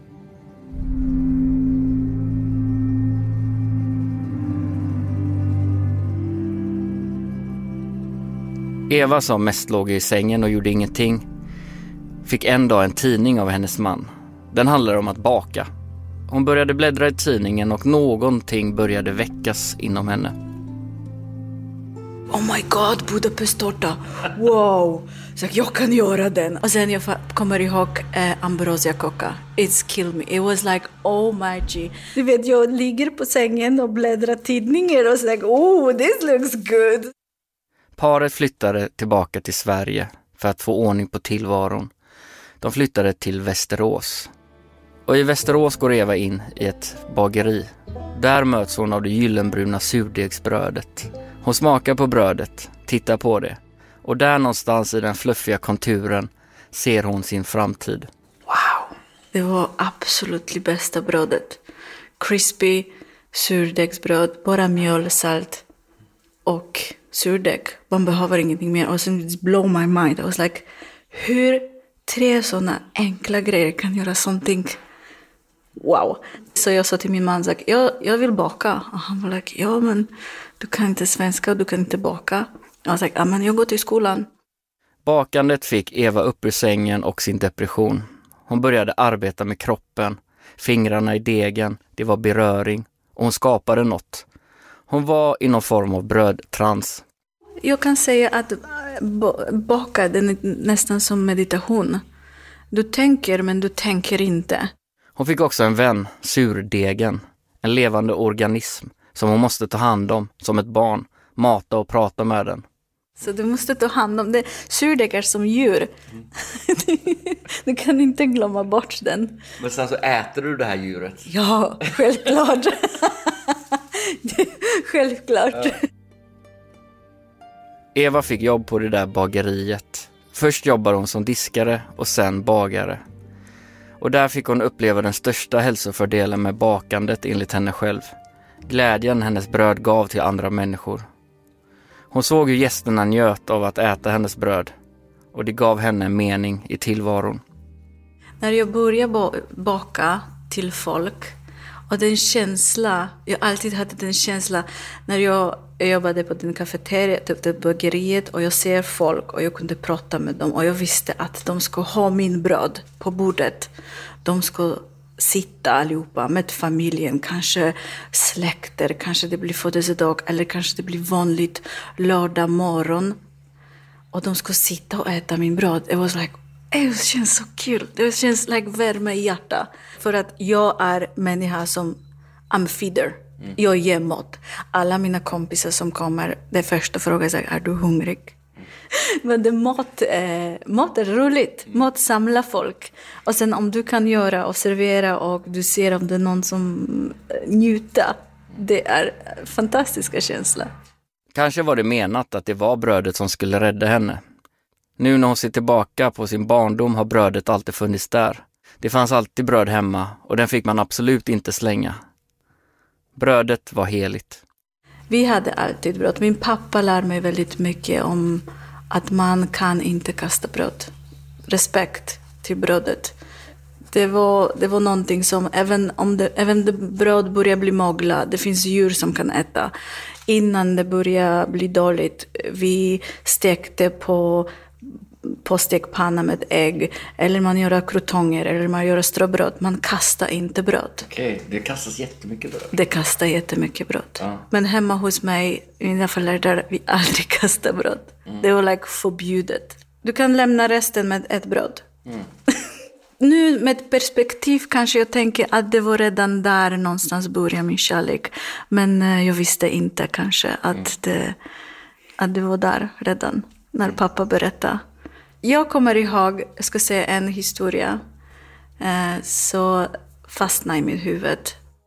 Eva, som mest låg i sängen och gjorde ingenting, fick en dag en tidning av hennes man. Den handlade om att baka. Hon började bläddra i tidningen och någonting började väckas inom henne. Oh my god, Budapesttårta. Wow. Så jag kan göra den. Och sen jag kommer ihåg eh, ambrosia coca. It's killed me. It was like, oh my G. Du vet, jag ligger på sängen och bläddrar tidningar och säger, oh, this looks good. Paret flyttade tillbaka till Sverige för att få ordning på tillvaron. De flyttade till Västerås. Och i Västerås går Eva in i ett bageri. Där möts hon av det gyllenbruna surdegsbrödet. Hon smakar på brödet, tittar på det. Och där någonstans i den fluffiga konturen ser hon sin framtid. Wow! Det var absolut det bästa brödet. Crispy surdegsbröd, bara mjöl, salt och surdeg. Man behöver ingenting mer. Och sen it blow my mind. I was like, hur tre sådana enkla grejer kan göra something wow. Så jag sa till min man, jag, jag vill baka. Och han var like, ja men du kan inte svenska och du kan inte baka. Jag sa, ja men jag går till skolan. Bakandet fick Eva upp ur sängen och sin depression. Hon började arbeta med kroppen, fingrarna i degen, det var beröring och hon skapade något. Hon var i någon form av brödtrans. Jag kan säga att baka den är nästan som meditation. Du tänker men du tänker inte. Hon fick också en vän, surdegen, en levande organism som hon måste ta hand om som ett barn, mata och prata med den. Så du måste ta hand om det. Surdeg är som djur. Mm. Du kan inte glömma bort den. Men sen så äter du det här djuret? Ja, självklart. Självklart. Ja. Eva fick jobb på det där bageriet. Först jobbade hon som diskare och sen bagare. Och där fick hon uppleva den största hälsofördelen med bakandet enligt henne själv. Glädjen hennes bröd gav till andra människor. Hon såg hur gästerna njöt av att äta hennes bröd. Och det gav henne en mening i tillvaron. När jag började baka till folk och den känsla, jag alltid hade den känsla när jag jobbade på den kafeteriet, typ det bageriet och jag ser folk och jag kunde prata med dem och jag visste att de ska ha min bröd på bordet. De ska sitta allihopa med familjen, kanske släkter, kanske det blir födelsedag eller kanske det blir vanligt lördag morgon. Och de ska sitta och äta min bröd. It was like, det känns så kul. Det känns like värme i hjärtat. För att jag är människa som I'm feeder. Mm. Jag ger mat. Alla mina kompisar som kommer, det första frågan är, är du hungrig? Mm. Men det mat, eh, mat är roligt. Mat samlar folk. Och sen om du kan göra och servera och du ser om det är någon som njuter. Det är fantastiska känslor. Kanske var det menat att det var brödet som skulle rädda henne. Nu när hon ser tillbaka på sin barndom har brödet alltid funnits där. Det fanns alltid bröd hemma och den fick man absolut inte slänga. Brödet var heligt. Vi hade alltid bröd. Min pappa lär mig väldigt mycket om att man kan inte kasta bröd. Respekt till brödet. Det var, det var någonting som, även om det, även det bröd börjar bli mogla, det finns djur som kan äta. Innan det börjar bli dåligt, vi stekte på, på stekpanna med ägg. Eller man gör krotonger, eller man gör ströbröd. Man kastar inte bröd. Okej, okay, det kastas jättemycket bröd. Det kastar jättemycket bröd. Ja. Men hemma hos mig, mina föräldrar, vi aldrig kastar bröd. Mm. Det var like förbjudet. Du kan lämna resten med ett bröd. Mm. Nu med perspektiv kanske jag tänker att det var redan där någonstans började min kärlek. Men uh, jag visste inte kanske att, mm. det, att det var där redan när pappa berättade. Jag kommer ihåg, jag ska säga en historia, uh, så fastnade i mitt huvud.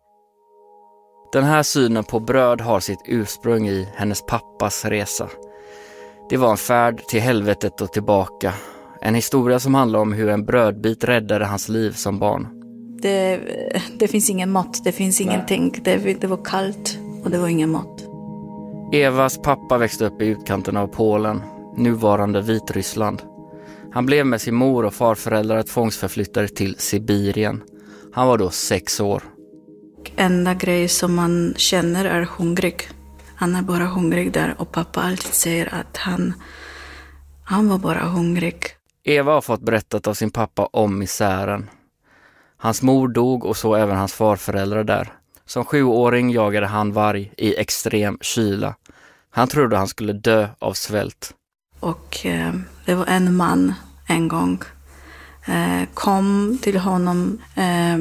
Den här synen på bröd har sitt ursprung i hennes pappas resa. Det var en färd till helvetet och tillbaka. En historia som handlar om hur en brödbit räddade hans liv som barn. Det, det finns ingen mått, det finns ingenting. Det, det var kallt och det var ingen mått. Evas pappa växte upp i utkanten av Polen, nuvarande Vitryssland. Han blev med sin mor och farföräldrar tvångsförflyttade till Sibirien. Han var då sex år. Enda grej som man känner är hungrig. Han är bara hungrig där och pappa alltid säger att han, han var bara hungrig. Eva har fått berättat av sin pappa om misären. Hans mor dog och så även hans farföräldrar där. Som sjuåring jagade han varg i extrem kyla. Han trodde han skulle dö av svält. Och eh, det var en man en gång. Eh, kom till honom. Eh,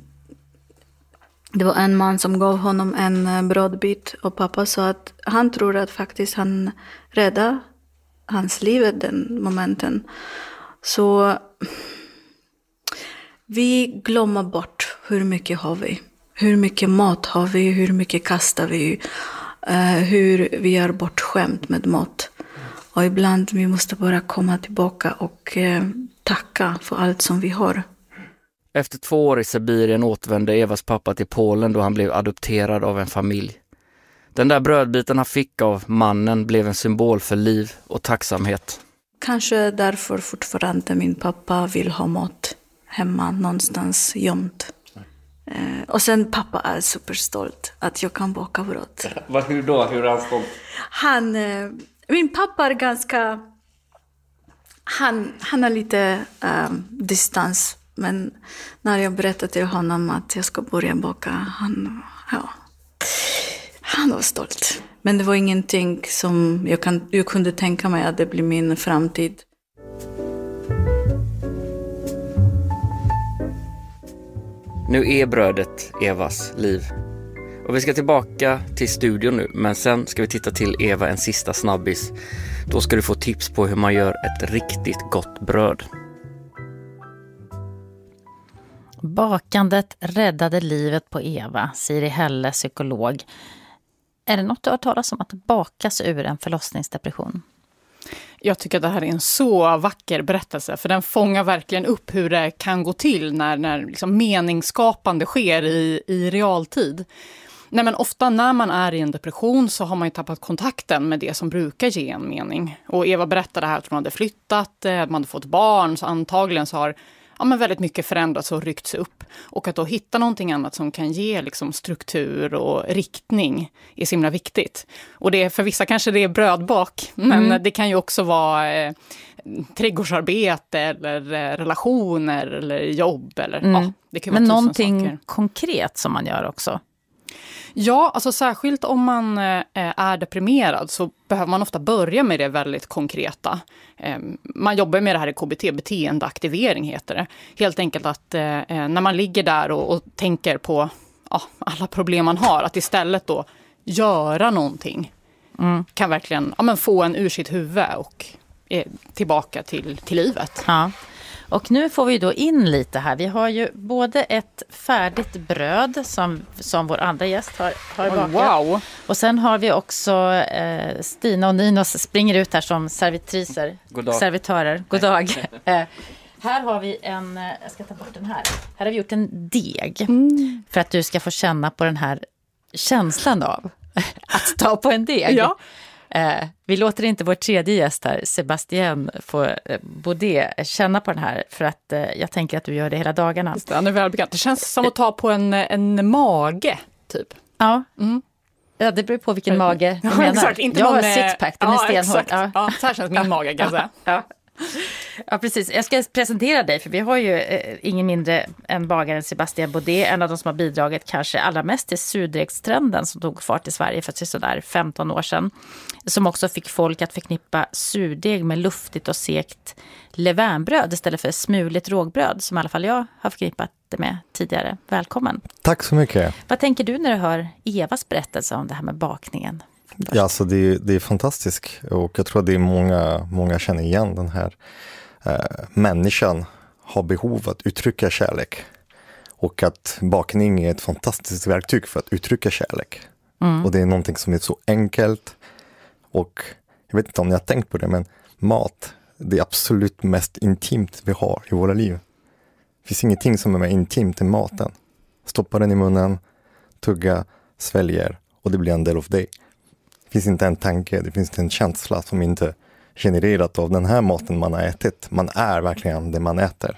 det var en man som gav honom en brödbit. Och pappa sa att han tror att faktiskt han räddade hans liv i den momenten. Så vi glömmer bort hur mycket har vi. Hur mycket mat har vi, hur mycket kastar vi. Uh, hur vi är bortskämt med mat. Och ibland vi måste bara komma tillbaka och uh, tacka för allt som vi har. Efter två år i Sibirien återvände Evas pappa till Polen då han blev adopterad av en familj. Den där brödbiten han fick av mannen blev en symbol för liv och tacksamhet. Kanske därför fortfarande min pappa vill ha mat hemma någonstans gömt. Eh, och sen pappa är superstolt att jag kan baka bröd. Vad, hur då? Hur är han stolt? Han, eh, min pappa är ganska... Han, han har lite eh, distans. Men när jag berättade till honom att jag ska börja baka, han, ja, han var stolt. Men det var ingenting som jag, kan, jag kunde tänka mig att det blir min framtid. Nu är brödet Evas liv. Och vi ska tillbaka till studion nu, men sen ska vi titta till Eva en sista snabbis. Då ska du få tips på hur man gör ett riktigt gott bröd. Bakandet räddade livet på Eva, Siri Helle, psykolog. Är det något du har talat om att bakas ur en förlossningsdepression? Jag tycker att det här är en så vacker berättelse, för den fångar verkligen upp hur det kan gå till när, när liksom meningsskapande sker i, i realtid. Nej, men ofta när man är i en depression så har man ju tappat kontakten med det som brukar ge en mening. Och Eva berättade här att hon hade flyttat, man hade fått barn, så antagligen så har ja, men väldigt mycket förändrats och ryckts upp. Och att då hitta någonting annat som kan ge liksom struktur och riktning är så himla viktigt. Och det, för vissa kanske det är brödbak, men mm. det kan ju också vara eh, trädgårdsarbete eller eh, relationer eller jobb. Eller, mm. ja, det kan men vara någonting saker. Konkret som man gör också? Ja, alltså särskilt om man eh, är deprimerad så behöver man ofta börja med det väldigt konkreta. Eh, man jobbar med det här i K B T, beteendeaktivering heter det. Helt enkelt att eh, när man ligger där och, och tänker på ja, alla problem man har, att istället då göra någonting mm. kan verkligen ja, men få en ur sitt huvud och eh, tillbaka till, till livet. Ja. Och nu får vi då in lite här. Vi har ju både ett färdigt bröd som, som vår andra gäst har, har oh, bakat. Wow. Och sen har vi också eh, Stina och Ninos springer ut här som servitriser. God servitörer. God dag. eh, här har vi en, jag ska ta bort den här. Här har vi gjort en deg. Mm. För att du ska få känna på den här känslan av att ta på en deg. Ja. Eh, vi låter inte vår tredje gäst här, Sebastian, få eh, både känna på den här. För att eh, jag tänker att du gör det hela dagarna. Just det, han är välbekant. Det känns som att ta på en, en mage, typ. Ja. Mm. Ja, det beror på vilken mage du ja, menar. Exakt, inte jag någon har med... sixpack, den ja, är stenhård. Ja. Ja, så här känns min mage, kan jag säga. Ja. Ja, precis. Jag ska presentera dig, för vi har ju eh, ingen mindre än bagaren Sebastian Baudet, en av de som har bidragit kanske allra mest till surdegstrenden som tog fart i Sverige för sådär femton år sedan. Som också fick folk att förknippa surdeg med luftigt och sekt levainbröd istället för smuligt rågbröd, som i alla fall jag har förknippat det med tidigare. Välkommen. Tack så mycket. Vad tänker du när du hör Evas berättelse om det här med bakningen? Ja, alltså det, det är fantastiskt, och jag tror att det är många, många känner igen den här eh, människan har behov att uttrycka kärlek, och att bakning är ett fantastiskt verktyg för att uttrycka kärlek. Mm. Och det är någonting som är så enkelt, och jag vet inte om ni har tänkt på det, men mat, det är absolut mest intimt vi har i våra liv. Det finns ingenting som är mer intimt än maten. Stoppa den i munnen, tugga, sväljer, och det blir en del av dig. Det finns inte en tanke, det finns inte en känsla som inte genererat av den här maten man har ätit. Man är verkligen det man äter.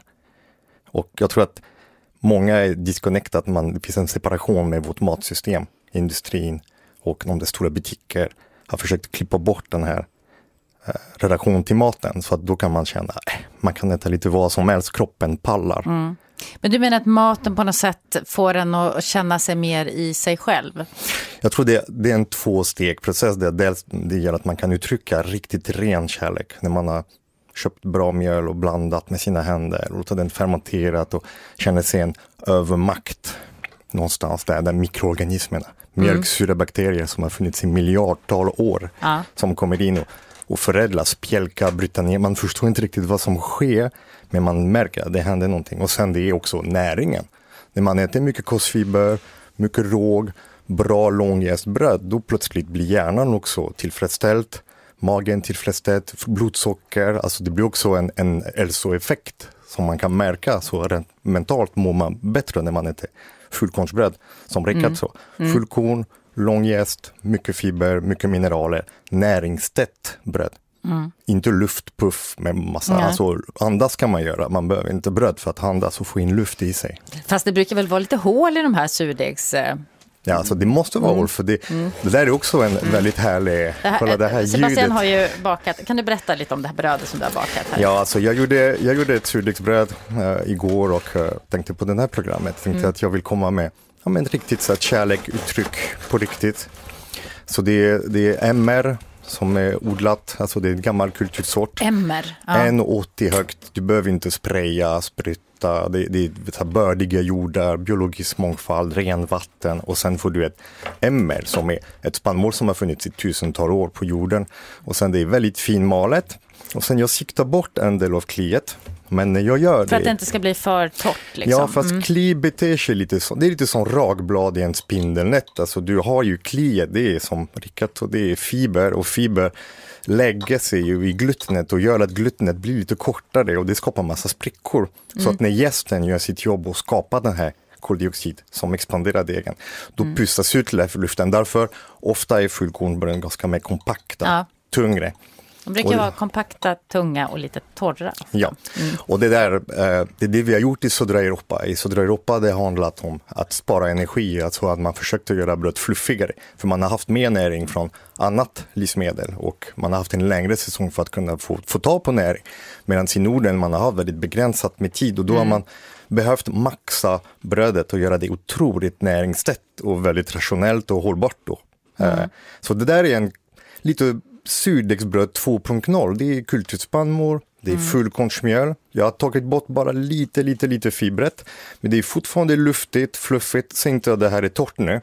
Och jag tror att många är disconnectat, man, det finns en separation med vårt matsystem, industrin och de stora butiker har försökt klippa bort den här eh, relationen till maten, så att då kan man känna eh, man kan äta lite vad som helst, kroppen pallar. Mm. Men du menar att maten på något sätt får en att känna sig mer i sig själv? Jag tror det, det är en tvåstegprocess. Det, dels, det gör att man kan uttrycka riktigt ren kärlek när man har köpt bra mjöl och blandat med sina händer och låter den fermenterat och känner sig en övermakt någonstans där, där mikroorganismerna, mm. mjölksyrebakterier som har funnits i miljardtal år, ja. Som kommer in och, och förädlas, spjälka, bryta ner. Man förstår inte riktigt vad som sker, men man märker att det händer någonting. Och sen det är också näringen. När man äter mycket kostfiber, mycket råg, bra långjäst bröd, då plötsligt blir hjärnan också tillfredsställd, magen tillfredsställd, blodsocker, alltså det blir också en, en hälsoeffekt som man kan märka, så rent mentalt mår man bättre när man äter fullkornsbröd som Rickard mm. så. Mm. Fullkorn, långjäst, mycket fiber, mycket mineraler, näringstätt bröd. Mm. Inte luftpuff med massa, mm. alltså andas kan man göra, man behöver inte bröd för att andas och få in luft i sig. Fast det brukar väl vara lite hål i de här surdegs... Ja, alltså det måste vara mm. hål, för det, mm. det där är också en mm. väldigt härlig... Det här, kolla det här Sebastian ljudet. Har ju bakat, kan du berätta lite om det här brödet som du har bakat här? Ja, alltså jag gjorde, jag gjorde ett surdegsbröd äh, igår och äh, tänkte på det här programmet. Tänkte mm. att jag vill komma med, ja, med riktigt så här, kärlekuttryck på riktigt. Så det, det är M R som är odlat, alltså det är en gammal kultursort. M R, ja. en komma åttio högt, du behöver inte spraya, spruta. Det, det är bördiga jordar, biologisk mångfald, ren vatten, och sen får du ett M R som är ett spannmål som har funnits i tusentals år på jorden, och sen det är väldigt finmalet, och sen jag siktar bort en del av kliet, men när jag gör det... För att det inte ska bli för torrt liksom. Ja, fast mm. kli beter sig lite så, det är lite som ragblad i en spindelnät, alltså du har ju kliet, det är som Rickard, det är fiber, och fiber lägger sig ju i gluttenet och gör att gluttenet blir lite kortare, och det skapar massa sprickor. Mm. Så att när gästen gör sitt jobb och skapar den här koldioxid som expanderar degen, då mm. pussas ut luften. Därför ofta är fullkornbröd ganska mer kompakta, ja. Tyngre. De brukar och, vara kompakta, tunga och lite torra. Ja, mm. och det där det är det vi har gjort i södra Europa. I södra Europa det har handlat om att spara energi, alltså att man försökte göra bröd fluffigare. För man har haft mer näring från annat livsmedel, och man har haft en längre säsong för att kunna få, få ta på näring. Medan i Norden man har haft väldigt begränsat med tid, och då mm. har man behövt maxa brödet och göra det otroligt näringstätt och väldigt rationellt och hållbart då. Mm. Så det där är en lite surdegsbröd två punkt noll. Det är kulturspannmål, det är fullkornsmjöl. Jag har tagit bort bara lite, lite, lite fibret. Men det är fortfarande luftigt, fluffigt. Säg inte att det här är torrt nu.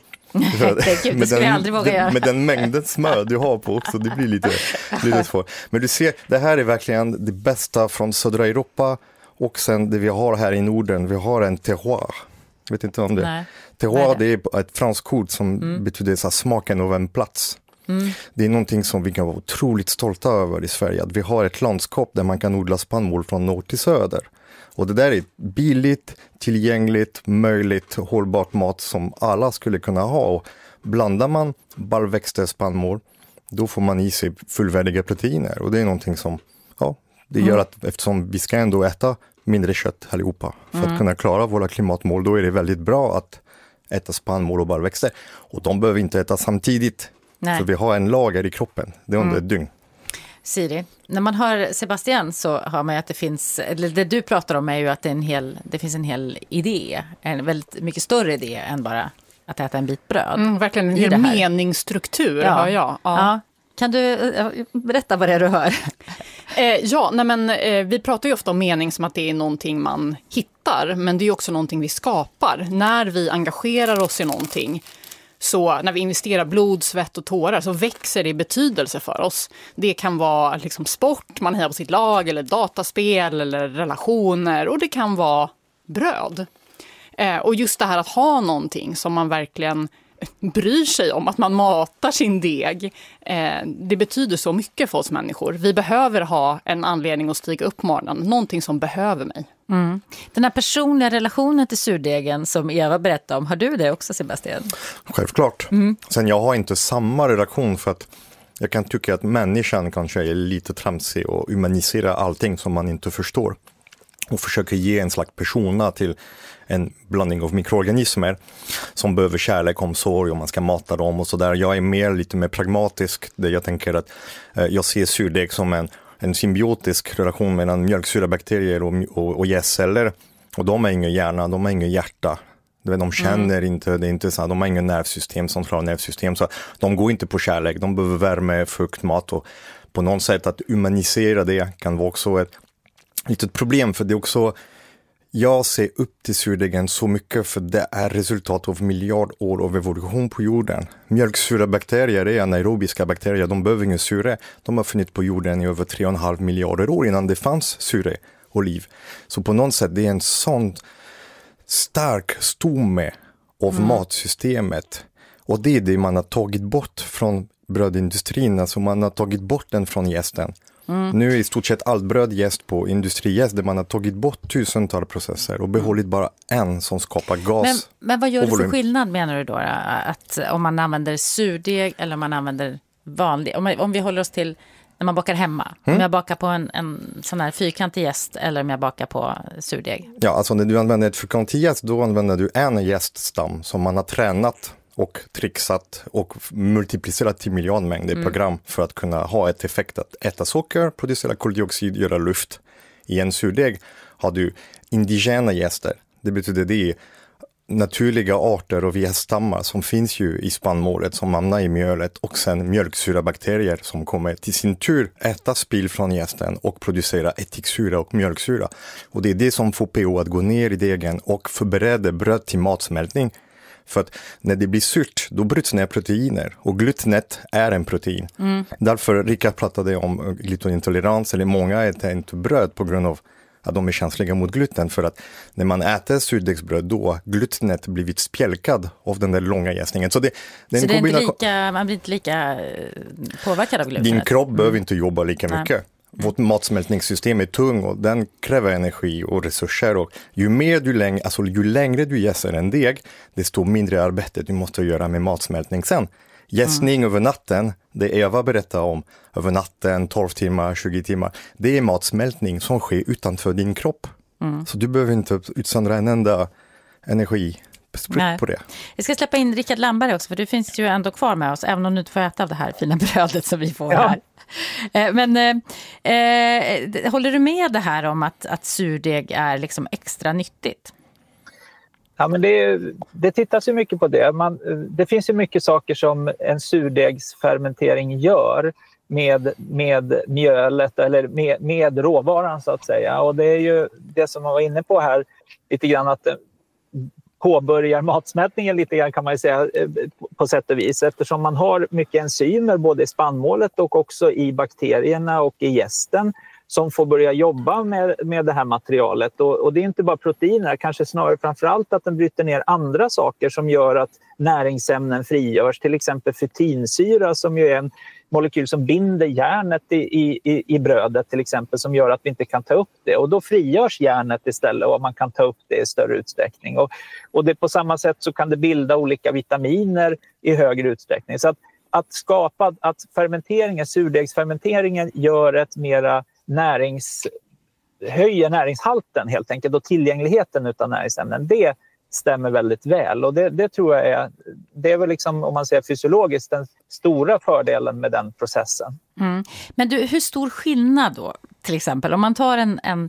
Gud, det skulle jag aldrig våga göra. Med den mängden smör du har på också, det blir lite, lite svårt. Men du ser, det här är verkligen det bästa från södra Europa. Och sen det vi har här i Norden, vi har en terroir. Jag vet inte om det. Nej. Terroir, det? det är ett franskt ord som mm. betyder så här, smaken av en plats. Mm. Det är någonting som vi kan vara otroligt stolta över i Sverige. Att vi har ett landskap där man kan odla spannmål från norr till söder. Och det där är billigt, tillgängligt, möjligt, hållbart mat som alla skulle kunna ha. Och blandar man barrväxter spannmål, då får man i sig fullvärdiga proteiner. Och det är någonting som, ja, det gör att eftersom vi ska ändå äta mindre kött allihopa för mm. att kunna klara våra klimatmål, då är det väldigt bra att äta spannmål och barrväxter. Och de behöver inte äta samtidigt. Nej. För vi har en lager i kroppen, det är under mm. ett dygn. Siri, när man hör Sebastian så hör man att det finns, eller det du pratar om är ju att det, är en hel, det finns en hel idé, en väldigt mycket större idé än bara att äta en bit bröd. Mm, verkligen en hel meningsstruktur, ja. hör jag. Ja. Ja. Kan du berätta vad det är du hör? Eh, ja, nej men, eh, vi pratar ju ofta om mening som att det är någonting man hittar, men det är också någonting vi skapar. När vi engagerar oss i någonting, så när vi investerar blod, svett och tårar, så växer det i betydelse för oss. Det kan vara liksom sport, man hejar på sitt lag, eller dataspel, eller relationer, och det kan vara bröd. Eh, och just det här att ha någonting som man verkligen bryr sig om, att man matar sin deg, eh, det betyder så mycket för oss människor. Vi behöver ha en anledning att stiga upp morgonen, någonting som behöver mig. Mm. Den här personliga relationen till surdegen som Eva berättade om, har du det också, Sebastian? Självklart. Mm. Sen jag har inte samma relation, för att jag kan tycka att människan kanske är lite tramsig och humaniserar allting som man inte förstår. Och försöker ge en slags persona till en blandning av mikroorganismer som behöver kärlek, omsorg och man ska mata dem och sådär. Jag är mer lite mer pragmatisk, där jag tänker att eh, jag ser surdeg som en, en symbiotisk relation mellan mjölksyrabakterier och, och, och jästceller. Och de har ingen hjärna, de har ingen hjärta. De känner mm. inte, det är inte så, de har ingen nervsystem, centrala nervsystem, så de går inte på kärlek, de behöver värme, frukt, mat, och på något sätt att humanisera det kan vara också ett litet problem, för det är också, jag ser upp till surdegen så mycket, för det är resultat av miljard år av evolution på jorden. Mjölksyrabakterier är anaerobiska bakterier, de behöver ingen syre, de har funnits på jorden i över tre och en halv miljarder år innan det fanns syre och liv. Så på något sätt det är en sån stark stomme av mm. matsystemet, och det är det man har tagit bort från brödindustrin, alltså man har tagit bort den från jästen. Mm. Nu är i stort sett allt bröd jäst på industrijäst, där man har tagit bort tusentals processer och behållit bara en som skapar gas. Men, men vad gör det för skillnad, menar du då? Att om man använder surdeg eller om man använder vanlig, om, om vi håller oss till när man bakar hemma. Mm. Om jag bakar på en, en sån här fyrkantig jäst eller om jag bakar på surdeg. Ja, alltså när du använder ett fyrkantig jäst, då använder du en jäststam som man har tränat och trixat och multiplicerat till miljardmängder mm. program för att kunna ha ett effekt att äta socker, producera koldioxid, göra luft. I en surdeg har du indigena jäster. Det betyder det är naturliga arter och jäststammar som finns ju i spannmålet som hamnar i mjölet, och sen mjölksyrabakterier som kommer till sin tur äta spill från jästen och producera ättiksyra och mjölksyra. Och det är det som får pH att gå ner i degen och förbereder bröd till matsmältning. För att när det blir surt, då bryts ner proteiner. Och glutenet är en protein. Mm. Därför Rickard pratade om glutenintolerans, eller många äter inte bröd på grund av att de är känsliga mot gluten. För att när man äter surdegsbröd, då glutenet blivit spjälkad av den där långa jäsningen. Så det, det är, Så det är inte lika, man blir inte lika påverkad av glutenet? Din kropp mm. behöver inte jobba lika mycket. Mm. Vårt matsmältningssystem är tung och den kräver energi och resurser, och ju mer du läng- alltså ju längre du jäser en deg, desto mindre arbete du måste göra med matsmältning sen. Jäsning mm. över natten, det Eva berättar om, över natten, tolv timmar, tjugo timmar, det är matsmältning som sker utanför din kropp. Mm. Så du behöver inte utsöndra en enda energi på det. Jag ska släppa in Rickard Lamberg också, för du finns ju ändå kvar med oss, även om du inte får äta av det här fina brödet som vi får ja. här. Men eh, håller du med det här om att, att surdeg är liksom extra nyttigt? Ja, men det, det tittas ju mycket på det. Man, det finns ju mycket saker som en surdegsfermentering gör. med, med mjölet eller med, med råvaran så att säga. Och det är ju det som man var inne på här lite grann, att påbörjar matsmältningen lite grann kan man ju säga på sätt och vis, eftersom man har mycket enzymer både i spannmålet och också i bakterierna och i jästen som får börja jobba med, med det här materialet. Och, och det är inte bara proteiner, kanske snarare framförallt att den bryter ner andra saker som gör att näringsämnen frigörs, till exempel fytinsyra som ju är en molekyl som binder järnet i, i, i brödet till exempel, som gör att vi inte kan ta upp det. Och då frigörs järnet istället och man kan ta upp det i större utsträckning. Och, och det, på samma sätt så kan det bilda olika vitaminer i högre utsträckning. Så att, att skapa, att fermenteringen, surdegsfermenteringen gör ett mera närings, höjer näringshalten helt enkelt och tillgängligheten utav näringsämnen. Det stämmer väldigt väl och det, det tror jag är, det är väl liksom, om man säger fysiologiskt, den stora fördelen med den processen. Mm. Men du, hur stor skillnad då till exempel om man tar en, en,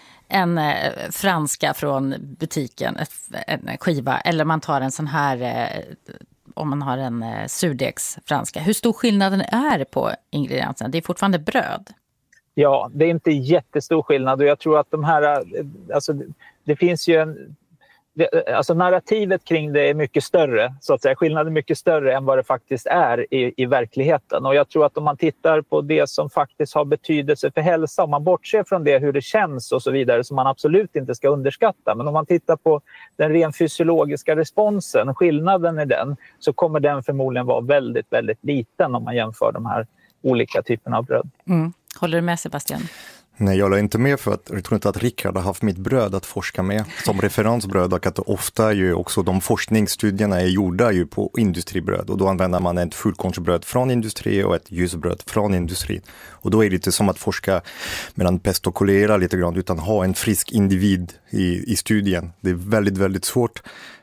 en eh, franska från butiken, ett, en skiva, eller man tar en sån här eh, om man har en eh, surdegsfranska, hur stor skillnaden är på ingredienserna? Det är fortfarande bröd. Ja, det är inte jättestor skillnad och jag tror att de här, alltså det finns ju en, det, alltså narrativet kring det är mycket större, så att säga. Skillnaden är mycket större än vad det faktiskt är i, i verkligheten. Och jag tror att om man tittar på det som faktiskt har betydelse för hälsa, om man bortser från det, hur det känns och så vidare, som man absolut inte ska underskatta. Men om man tittar på den ren fysiologiska responsen, skillnaden i den, så kommer den förmodligen vara väldigt, väldigt liten om man jämför de här olika typerna av bröd. Mm. Håller du med, Sebastian? Nej, jag är inte med för att jag tror inte att Rickard har haft mitt bröd att forska med som referensbröd, och att ofta ju också de forskningsstudierna är gjorda ju på industribröd och då använder man ett fullkornsbröd från industri och ett ljusbröd från industri. Och då är det lite som att forska mellan pest och kolera lite grann utan ha en frisk individ i, i studien. Det är väldigt, väldigt svårt.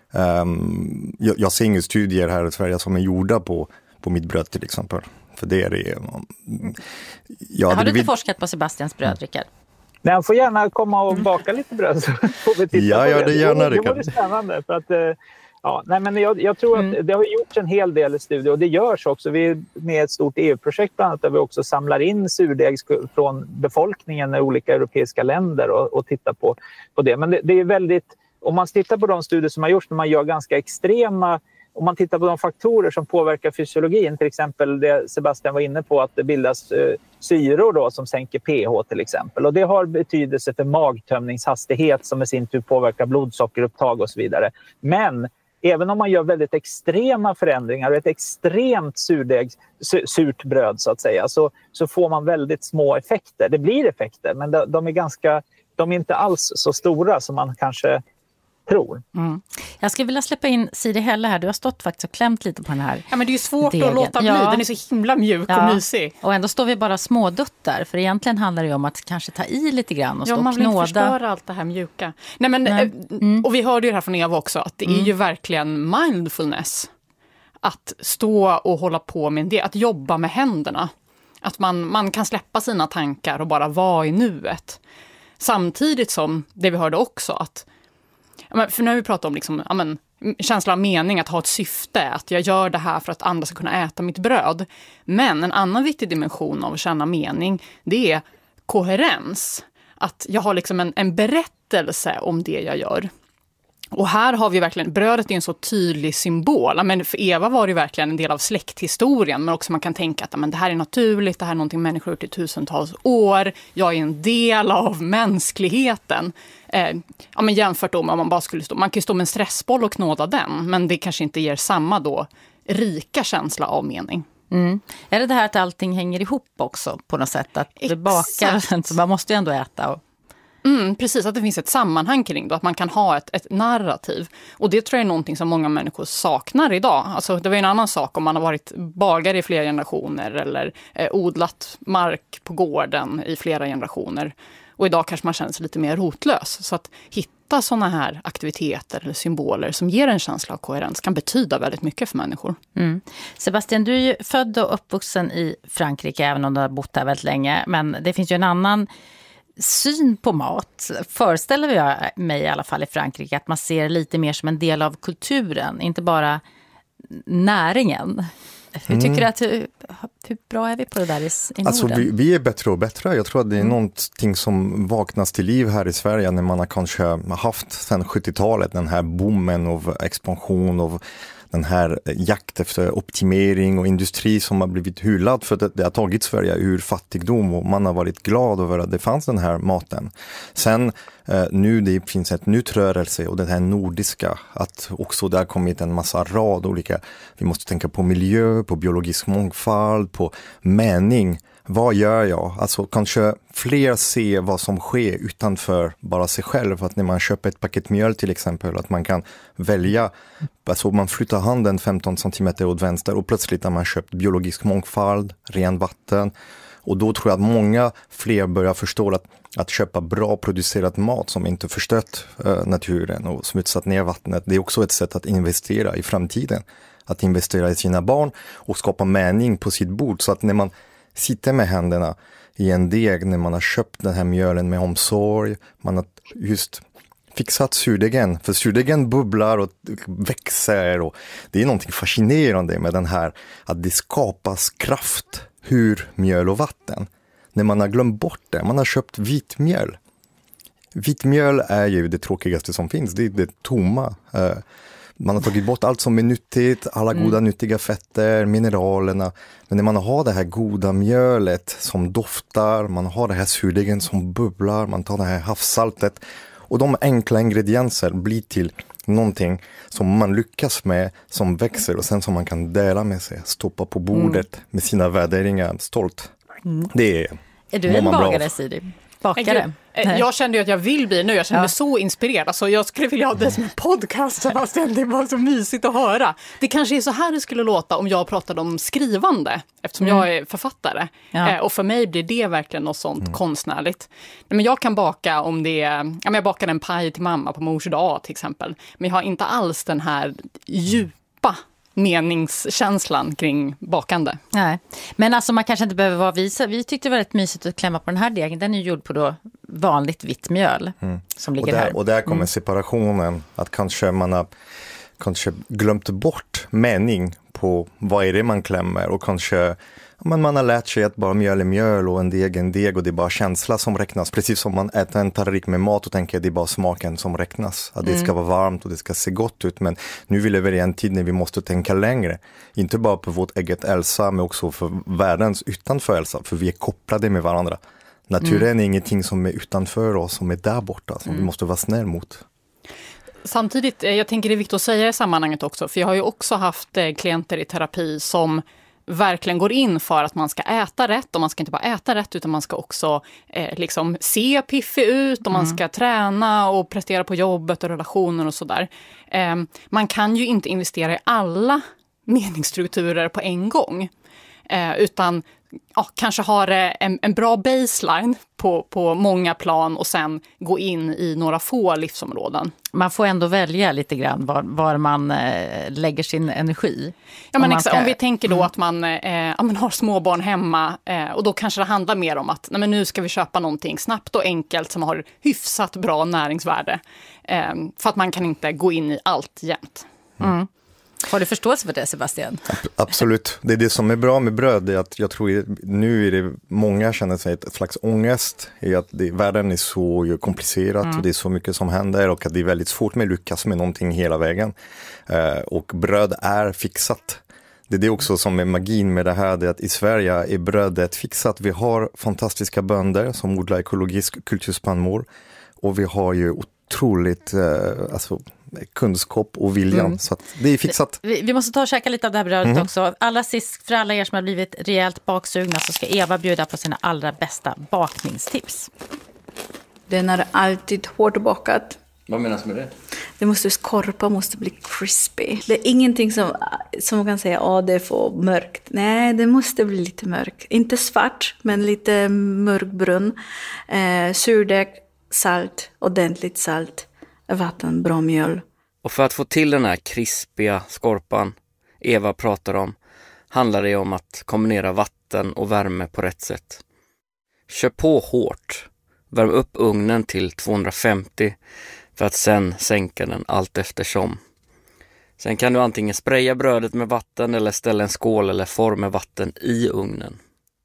Um, jag, jag ser inga studier här i Sverige som är gjorda på, på mitt bröd till exempel. För det är det. Ja, har du inte vid... forskat på Sebastians bröd, Rickard? Nej, han får gärna komma och baka lite bröd så får vi titta ja, på ja, det. det gärna, det vore spännande för att ja, nej, men jag, jag tror mm. att det har gjorts en hel del studier och det görs också. Vi är med ett stort E U-projekt bland annat där vi också samlar in surdeg från befolkningen i olika europeiska länder och, och tittar på, på det. Men det, det är väldigt, om man tittar på de studier som har gjorts när man gör ganska extrema, om man tittar på de faktorer som påverkar fysiologin, till exempel det Sebastian var inne på, att det bildas eh, syror då, som sänker pH till exempel. Och det har betydelse för magtömningshastighet som i sin tur påverkar blodsockerupptag och så vidare. Men även om man gör väldigt extrema förändringar och ett extremt surdeg, surt bröd så att säga, så, så får man väldigt små effekter. Det blir effekter, men de, de är ganska, de är inte alls så stora som man kanske tror. Mm. Jag skulle vilja släppa in Siri Helle här. Du har stått faktiskt och klämt lite på den här. Ja, men det är ju svårt degen. att låta bli. Ja. Den är så himla mjuk ja. och mysig. Och ändå står vi bara småduttar. För egentligen handlar det ju om att kanske ta i lite grann och ja, stå och man vill knåda. inte förstöra allt det här mjuka. Nej, men, Nej. Mm. Och vi hörde ju det här från Eva också, att det mm. är ju verkligen mindfulness att stå och hålla på med det, att jobba med händerna. Att man, man kan släppa sina tankar och bara vara i nuet. Samtidigt som det vi hörde också, att för nu har vi pratat om liksom, ja, men, känsla av mening, att ha ett syfte, att jag gör det här för att andra ska kunna äta mitt bröd. Men en annan viktig dimension av att känna mening, det är koherens. Att jag har liksom en, en berättelse om det jag gör. Och här har vi verkligen, brödet är en så tydlig symbol. Men för Eva var det verkligen en del av släkthistorien. Men också man kan tänka att men det här är naturligt, det här är någonting människor har gjort i tusentals år. Jag är en del av mänskligheten. Eh, ja, men jämfört då om man bara skulle stå, man kan ju stå med en stressboll och knåda den. Men det kanske inte ger samma då rika känsla av mening. Mm. Är det det här att allting hänger ihop också på något sätt? Att det bakar, så man måste ju ändå äta och... Mm, precis, att det finns ett sammanhang kring det, att man kan ha ett, ett narrativ. Och det tror jag är någonting som många människor saknar idag. Alltså, det var en annan sak om man har varit bagare i flera generationer eller eh, odlat mark på gården i flera generationer. Och idag kanske man känner sig lite mer rotlös. Så att hitta sådana här aktiviteter eller symboler som ger en känsla av koherens kan betyda väldigt mycket för människor. Mm. Sebastian, du är ju född och uppvuxen i Frankrike, även om du har bott där väldigt länge. Men det finns ju en annan syn på mat, föreställer jag mig i alla fall i Frankrike, att man ser lite mer som en del av kulturen, inte bara näringen. Hur tycker du att, hur, hur bra är vi på det där i, i Norden? Alltså vi, vi är bättre och bättre. Jag tror att det är mm. någonting som vaknas till liv här i Sverige när man har kanske haft sedan sjuttiotalet den här boomen av expansion av den här jakt efter optimering och industri som har blivit hyllad för att det har tagit Sverige ur fattigdom och man har varit glad över att det fanns den här maten. Sen eh, nu det finns ett nytt rörelse och det här nordiska, att också det har kommit en massa rad olika, vi måste tänka på miljö, på biologisk mångfald, på mening. Vad gör jag? Alltså kanske fler ser vad som sker utanför bara sig själv. Att när man köper ett paket mjöl till exempel, att man kan välja, alltså man flyttar handen femton centimeter åt vänster och plötsligt har man köpt biologisk mångfald, ren vatten. Och då tror jag att många fler börjar förstå att, att köpa bra producerad mat som inte förstört äh, naturen och smutsat ner vattnet. Det är också ett sätt att investera i framtiden. Att investera i sina barn och skapa mening på sitt bord. Så att när man sitter med händerna i en deg, när man har köpt den här mjölen med omsorg, man har just fixat surdegen, för surdegen bubblar och växer och det är någonting fascinerande med den här, att det skapas kraft ur mjöl och vatten. När man har glömt bort det, man har köpt vitmjöl. Vitmjöl är ju det tråkigaste som finns, det är det tomma. Man har tagit bort allt som är nyttigt, alla goda mm. nyttiga fetter, mineralerna. Men när man har det här goda mjölet som doftar, man har det här surdegen som bubblar, man tar det här havssaltet. Och de enkla ingredienser blir till någonting som man lyckas med, som växer och sen som man kan dela med sig, stoppa på bordet mm. med sina värderingar stolt. Mm. Det är, är du en bagare, Siri? Bakare? Nej. Jag kände ju att jag vill bli nu, jag kände ja. mig så inspirerad. Alltså jag skulle vilja ha det som en podcast. Det var så mysigt att höra. Det kanske är så här det skulle låta om jag pratade om skrivande. Eftersom mm. jag är författare. Ja. Eh, och för mig blir det verkligen något sånt mm. konstnärligt. Men jag kan baka om det är... Ja, jag bakade en paj till mamma på mors dag till exempel. Men jag har inte alls den här djupa meningskänslan kring bakande. Nej, men alltså man kanske inte behöver vara visa. Vi tyckte det var rätt mysigt att klämma på den här degen. Den är ju gjord på då vanligt vitt mjöl mm. som ligger och där, här. Och där kommer mm. separationen. Att kanske man har kanske glömt bort mening på vad är det man klämmer och kanske men man har lärt sig att bara mjöl är mjöl och en deg är en deg och det är bara känsla som räknas. Precis som man äter en tallrik med mat och tänker att det är bara smaken som räknas. Att det mm. ska vara varmt och det ska se gott ut. Men nu vill vi i en tid när vi måste tänka längre. Inte bara på vårt eget Elsa men också för världens utanför Elsa. För vi är kopplade med varandra. Naturen mm. är ingenting som är utanför oss, som är där borta. Som mm. vi måste vara snäll mot. Samtidigt, jag tänker det är viktigt att säga i sammanhanget också. För jag har ju också haft klienter i terapi som verkligen går in för att man ska äta rätt, och man ska inte bara äta rätt utan man ska också eh, liksom se piffig ut och mm. man ska träna och prestera på jobbet och relationer och sådär. Eh, man kan ju inte investera i alla meningsstrukturer på en gång eh, utan ja, kanske ha en, en bra baseline på, på många plan och sen gå in i några få livsområden. Man får ändå välja lite grann var, var man eh, lägger sin energi. Ja, men om, ska... om vi tänker då mm. att man, eh, ja, man har småbarn hemma eh, och då kanske det handlar mer om att nej, men nu ska vi köpa någonting snabbt och enkelt som har hyfsat bra näringsvärde. Eh, för att man kan inte gå in i allt jämt. Mm. Har du förståelse för det, Sebastian? Absolut. Det är det som är bra med bröd. Det är att jag tror nu är det många känner sig ett slags ångest i att det, världen är så komplicerat mm. och det är så mycket som händer och att det är väldigt svårt med att lyckas med någonting hela vägen. Uh, och bröd är fixat. Det är det också som är magin med det här, det är att i Sverige är brödet fixat. Vi har fantastiska bönder som odlar ekologisk kulturspannmål och vi har ju otroligt uh, alltså, kunskap och viljan. Mm. Så att det är fixat. Vi, vi måste ta och käka lite av det här brödet mm. också. Allra sist, för alla er som har blivit rejält baksugna, så ska Eva bjuda på sina allra bästa bakningstips. Den är alltid hårt bakat. Vad menas med det? Det måste, skorpa måste bli crispy. Det är ingenting som, som man kan säga, ja det är för mörkt. Nej, det måste bli lite mörkt. Inte svart, men lite mörkbrun. Eh, surdeg, salt, ordentligt salt. Vatten, bra mjöl. Och för att få till den här krispiga skorpan Eva pratar om handlar det om att kombinera vatten och värme på rätt sätt. Kör på hårt. Värm upp ugnen till tvåhundrafemtio för att sen sänka den allt eftersom. Sen kan du antingen spraya brödet med vatten eller ställa en skål eller form med vatten i ugnen.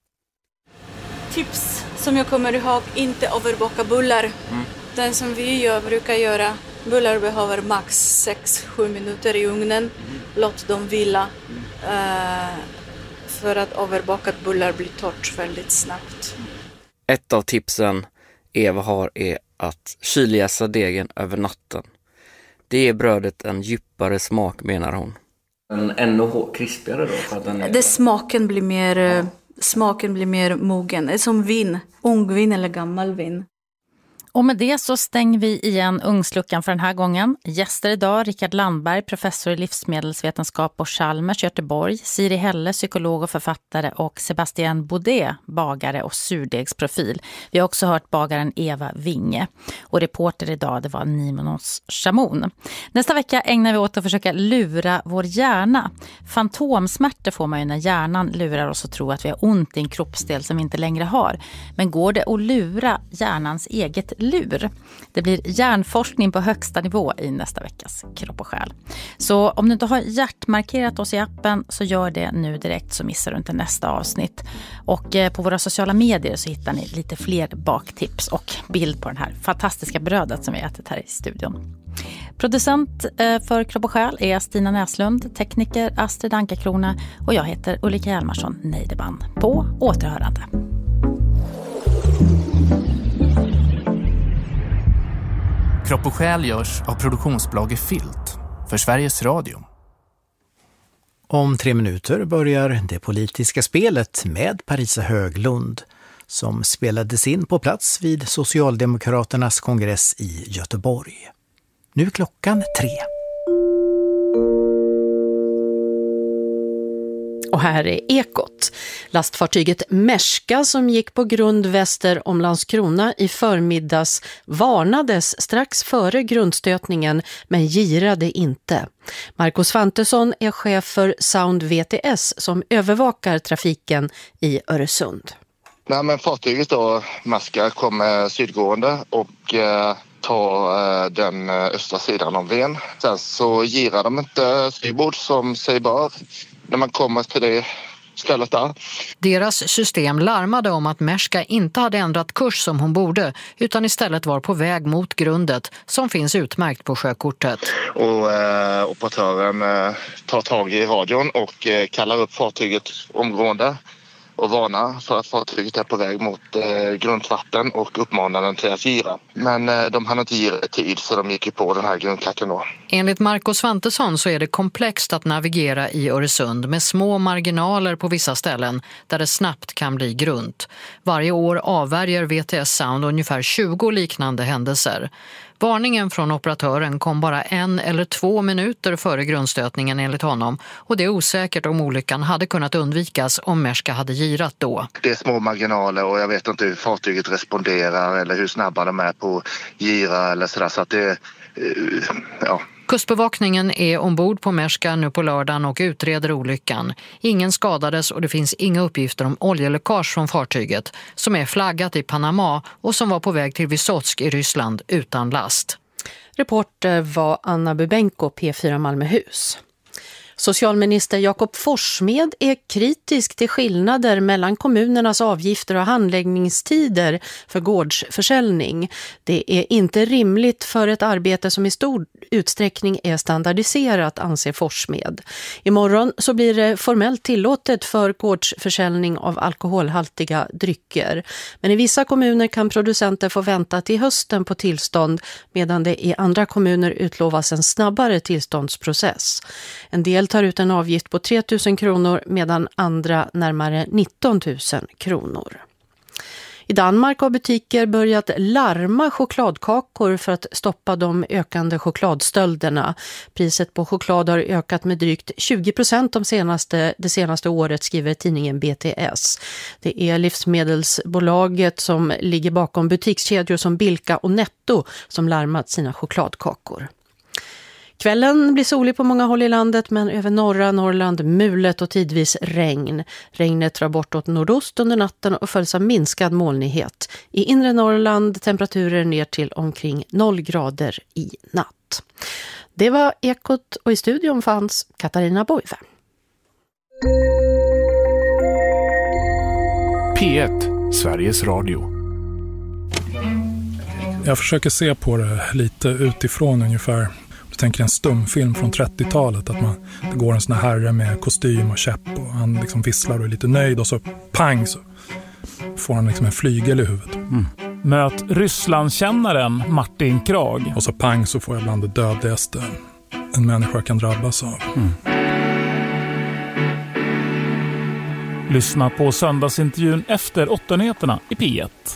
Tips som jag kommer ihåg, inte överbaka bullar. Mm. Den som vi gör, brukar göra, bullar behöver max sex till sju minuter i ugnen. Mm. Låt dem vila. Mm. Uh, för att överbakat bullar blir torrt väldigt snabbt. Ett av tipsen Eva har är att kyljäsa degen över natten. Det ger brödet en djupare smak, menar hon. En ännu krispigare då? För att den är... det smaken blir mer, ja. Smaken blir mer mogen. Det är som vin, ungvin eller gammal vin. Och med det så stänger vi igen ugnsluckan för den här gången. Gäster idag, Rickard Landberg, professor i livsmedelsvetenskap på Chalmers Göteborg, Siri Helle, psykolog och författare, och Sebastian Baudet, bagare och surdegsprofil. Vi har också hört bagaren Eva Winge. Och reporter idag, det var Nimonos Shamoun. Nästa vecka ägnar vi åt att försöka lura vår hjärna. Fantomsmärtor får man ju när hjärnan lurar oss att tro att vi har ont i en kroppsdel som vi inte längre har. Men går det att lura hjärnans eget lur? Det blir hjärnforskning på högsta nivå i nästa veckas Kropp och själ. Så om du inte har hjärtmarkerat oss i appen så gör det nu direkt, så missar du inte nästa avsnitt. Och på våra sociala medier så hittar ni lite fler baktips och bild på den här fantastiska brödet som vi ätit här i studion. Producent för Kropp och själ är Stina Näslund, tekniker Astrid Ankarkrona och jag heter Ulrika Hjalmarsson Neideban. På återhörande. Kropp och själ görs av produktionsbolaget Filt för Sveriges Radio. Om tre minuter börjar det politiska spelet med Parisa Höglund som spelades in på plats vid Socialdemokraternas kongress i Göteborg. Nu klockan tre. Och här är Ekot. Lastfartyget Merska som gick på grund väster om Landskrona i förmiddags varnades strax före grundstötningen men girade inte. Marco Svantesson är chef för Sound V T S som övervakar trafiken i Öresund. Nej, men fartyget då, Merska, kommer sydgående och eh, tar eh, den östra sidan om Ven. Sen så girar de inte styrbord som sig bör när man kommer till det stället där. Deras system larmade om att Merska inte hade ändrat kurs som hon borde utan istället var på väg mot grundet som finns utmärkt på sjökortet. Och eh, operatören eh, tar tag i radion och eh, kallar upp fartyget omgående och varnar för att fartyget är på väg mot eh, grundvatten och uppmanar den till att gira. Men eh, de hann inte gira i tid så de gick ju på den här grundklacken då. Enligt Marco Svantesson så är det komplext att navigera i Öresund med små marginaler på vissa ställen där det snabbt kan bli grunt. Varje år avvärjer V T S Sound ungefär tjugo liknande händelser. Varningen från operatören kom bara en eller två minuter före grundstötningen enligt honom och det är osäkert om olyckan hade kunnat undvikas om Merska hade girat då. Det är små marginaler och jag vet inte hur fartyget responderar eller hur snabba de är på gira eller sådär så att det, ja. Kustbevakningen är ombord på Merska nu på lördagen och utreder olyckan. Ingen skadades och det finns inga uppgifter om oljeläckage från fartyget som är flaggat i Panama och som var på väg till Vysotsk i Ryssland utan last. Reporter var Anna Bubenko, P fyra Malmöhus. Socialminister Jakob Forssmed är kritisk till skillnader mellan kommunernas avgifter och handläggningstider för gårdsförsäljning. Det är inte rimligt för ett arbete som i stor utsträckning är standardiserat, anser Forssmed. Imorgon så blir det formellt tillåtet för gårdsförsäljning av alkoholhaltiga drycker. Men i vissa kommuner kan producenter få vänta till hösten på tillstånd medan det i andra kommuner utlovas en snabbare tillståndsprocess. En del tar ut en avgift på tre tusen kronor medan andra närmare nitton tusen kronor. I Danmark har butiker börjat larma chokladkakor för att stoppa de ökande chokladstölderna. Priset på choklad har ökat med drygt tjugo procent de senaste, det senaste året, skriver tidningen B T S. Det är livsmedelsbolaget som ligger bakom butikskedjor som Bilka och Netto som larmat sina chokladkakor. Kvällen blir solig på många håll i landet men över norra Norrland mulet och tidvis regn. Regnet drar bortåt nordost under natten och följs av minskad molnighet. I inre Norrland temperaturer ner till omkring noll grader i natt. Ekot. Det var Ekot och i studion fanns Katarina Boive. P ett, Sveriges Radio. Jag försöker se på det lite utifrån ungefär. Du tänker en stumfilm från trettiotalet, att man, det går en sån här herre med kostym och käpp och han liksom visslar och är lite nöjd och så pang så får han liksom en flygel i huvudet. Mm. Möt Rysslandskännaren Martin Krag. Och så pang så får jag bland det dödligaste en människa kan drabbas av. Mm. Lyssna på söndagsintervjun efter åtta-nyheterna i P ett.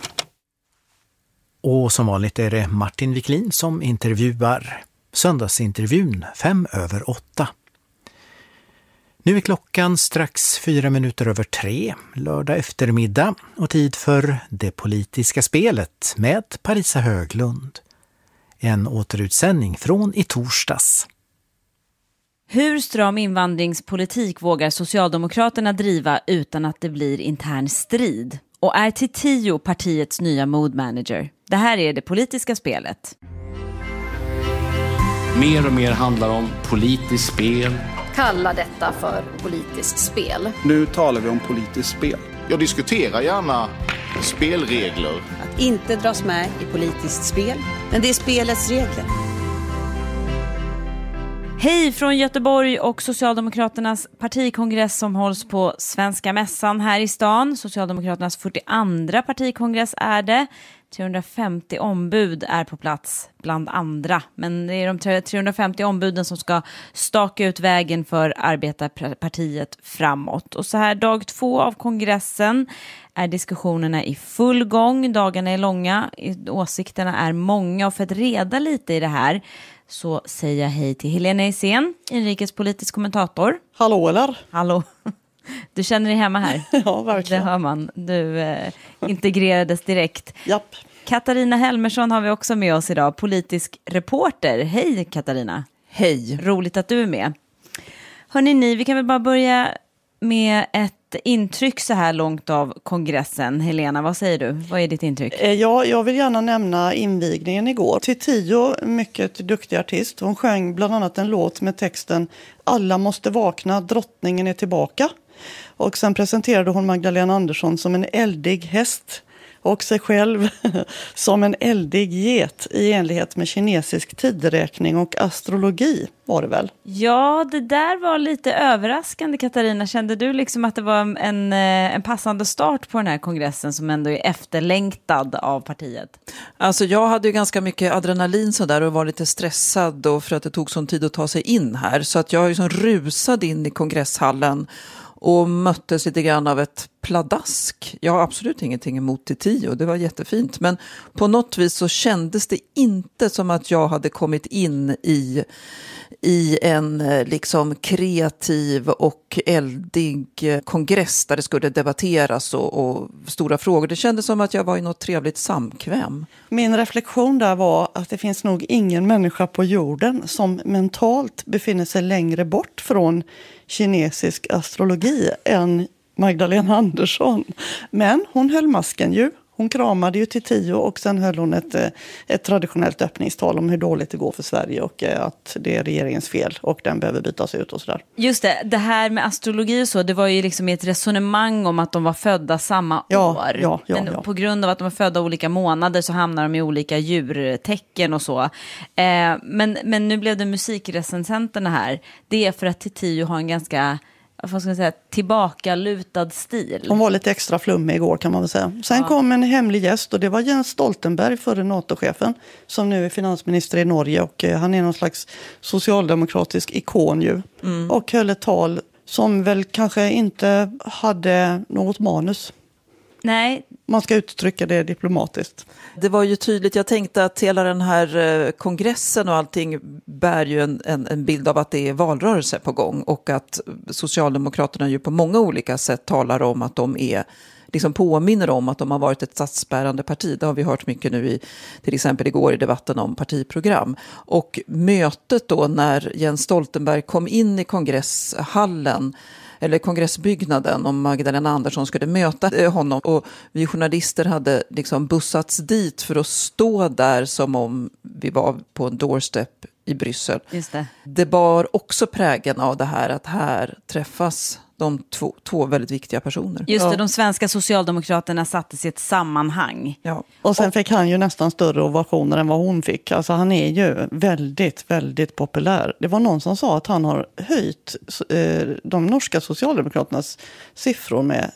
Och som vanligt är det Martin Wiklin som intervjuar. Söndagsintervjun fem över åtta. Nu är klockan strax fyra minuter över tre, lördag eftermiddag och tid för Det politiska spelet med Parisa Höglund. En återutsändning från i torsdags. Hur stram invandringspolitik vågar Socialdemokraterna driva utan att det blir intern strid? Och är Titiyo partiets nya mood manager? Det här är Det politiska spelet. Mer och mer handlar om politiskt spel. Kalla detta för politiskt spel. Nu talar vi om politiskt spel. Jag diskuterar gärna spelregler. Att inte dras med i politiskt spel, men det är spelets regler. Hej från Göteborg och Socialdemokraternas partikongress som hålls på Svenska mässan här i stan. Socialdemokraternas fyrtioandra partikongress är det. trehundrafemtio ombud är på plats bland andra. Men det är de trehundrafemtio ombuden som ska staka ut vägen för Arbetarpartiet framåt. Och så här dag två av kongressen är diskussionerna i full gång. Dagarna är långa, åsikterna är många och för att reda lite i det här så säger jag hej till Helena Isén, inrikespolitisk kommentator. Hallå eller? Hallå. Du känner dig hemma här? Ja, verkligen. Det hör man. Du eh, integrerades direkt. Japp. Katarina Helmersson har vi också med oss idag, politisk reporter. Hej Katarina. Hej. Roligt att du är med. Hörrni, ni, vi kan väl bara börja med ett intryck så här långt av kongressen. Helena, vad säger du? Vad är ditt intryck? Ja, jag vill gärna nämna invigningen igår. Titiyo, mycket duktig artist. Hon sjöng bland annat en låt med texten Alla måste vakna, drottningen är tillbaka. Och sen presenterade hon Magdalena Andersson som en eldig häst och sig själv som en eldig get i enlighet med kinesisk tidräkning och astrologi var det väl? Ja, det där var lite överraskande, Katarina. Kände du liksom att det var en, en passande start på den här kongressen som ändå är efterlängtad av partiet? Alltså jag hade ju ganska mycket adrenalin så där och var lite stressad då för att det tog sån tid att ta sig in här. Så att jag liksom rusade in i kongresshallen och möttes lite grann av ett pladask. Jag har absolut ingenting emot Titiyo, det var jättefint. Men på något vis så kändes det inte som att jag hade kommit in i, i en liksom kreativ och eldig kongress där det skulle debatteras och, och stora frågor. Det kändes som att jag var i något trevligt samkväm. Min reflektion där var att det finns nog ingen människa på jorden som mentalt befinner sig längre bort från kinesisk astrologi än Magdalena Andersson. Men hon höll masken ju. Hon kramade ju Titiyo och sen höll hon ett, ett traditionellt öppningstal om hur dåligt det går för Sverige och att det är regeringens fel och den behöver bytas ut och sådär. Just det, det här med astrologi och så, det var ju liksom ett resonemang om att de var födda samma ja, år. Ja, ja, Men ja. på grund av att de var födda olika månader så hamnar de i olika djurtecken och så. Eh, men, men nu blev det musikrecensenterna här. Det är för att Titiyo har en ganska... vad ska jag säga, tillbakalutad stil. Hon var lite extra flummig igår kan man väl säga. Sen ja. kom en hemlig gäst och det var Jens Stoltenberg, förre NATO-chefen, som nu är finansminister i Norge och han är någon slags socialdemokratisk ikon ju. Mm. Och höll ett tal som väl kanske inte hade något manus. Nej. Man ska uttrycka det diplomatiskt. Det var ju tydligt, jag tänkte att hela den här kongressen och allting bär ju en, en, en bild av att det är valrörelse på gång och att Socialdemokraterna ju på många olika sätt talar om att de är, liksom påminner om att de har varit ett statsbärande parti. Det har vi hört mycket nu i, till exempel igår i debatten om partiprogram. Och mötet då när Jens Stoltenberg kom in i kongresshallen eller kongressbyggnaden om Magdalena Andersson skulle möta honom. Och vi journalister hade liksom bussats dit för att stå där som om vi var på en doorstep i Bryssel. Just det. Det bar också prägen av det här att här träffas de två, två väldigt viktiga personer. Just det, Ja. de svenska socialdemokraterna sattes i ett sammanhang. Ja. Och sen fick han ju nästan större ovationer än vad hon fick. Alltså han är ju väldigt, väldigt populär. Det var någon som sa att han har höjt eh, de norska socialdemokraternas siffror med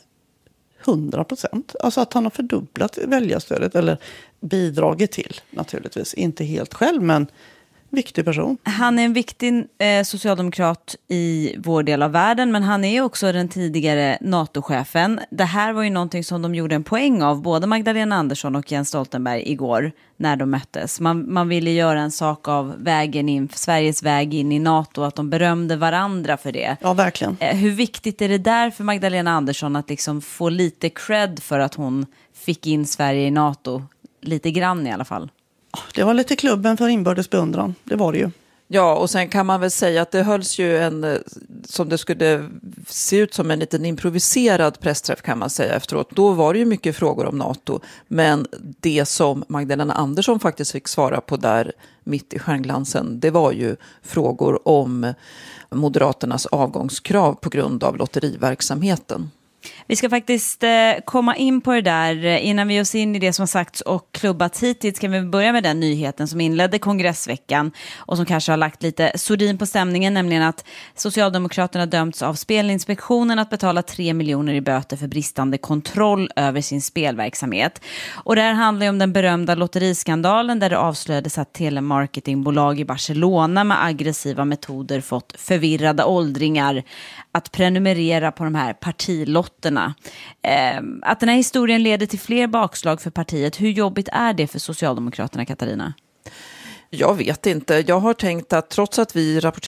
hundra procent. Alltså att han har fördubblat väljarstödet, eller bidragit till naturligtvis. Inte helt själv, men viktig person. Han är en viktig eh, socialdemokrat i vår del av världen, men han är också den tidigare NATO-chefen. Det här var ju någonting som de gjorde en poäng av, både Magdalena Andersson och Jens Stoltenberg igår när de möttes. Man, man ville göra en sak av vägen in, Sveriges väg in i NATO, att de berömde varandra för det. Ja, verkligen. Eh, hur viktigt är det där för Magdalena Andersson att liksom få lite cred för att hon fick in Sverige i NATO? Lite grann i alla fall. Det var lite klubben för inbördes beundran, det var det ju. Ja, och sen kan man väl säga att det hölls ju en, som det skulle se ut som en liten improviserad pressträff kan man säga efteråt. Då var det ju mycket frågor om NATO, men det som Magdalena Andersson faktiskt fick svara på där mitt i stjärnglansen, det var ju frågor om Moderaternas avgångskrav på grund av lotteriverksamheten. Vi ska faktiskt eh, komma in på det där innan vi oss in i det som har sagts och klubbats hittills. Ska vi börja med den nyheten som inledde kongressveckan och som kanske har lagt lite sordin på stämningen, nämligen att Socialdemokraterna dömts av Spelinspektionen att betala tre miljoner i böter för bristande kontroll över sin spelverksamhet. Och det här handlar ju om den berömda lotteriskandalen där det avslöjades att telemarketingbolag i Barcelona med aggressiva metoder fått förvirrade åldringar att prenumerera på de här partilotterna. Eh, att den här historien leder till fler bakslag för partiet. Hur jobbigt är det för Socialdemokraterna, Katarina? Jag vet inte. Jag har tänkt att trots att vi rapporterar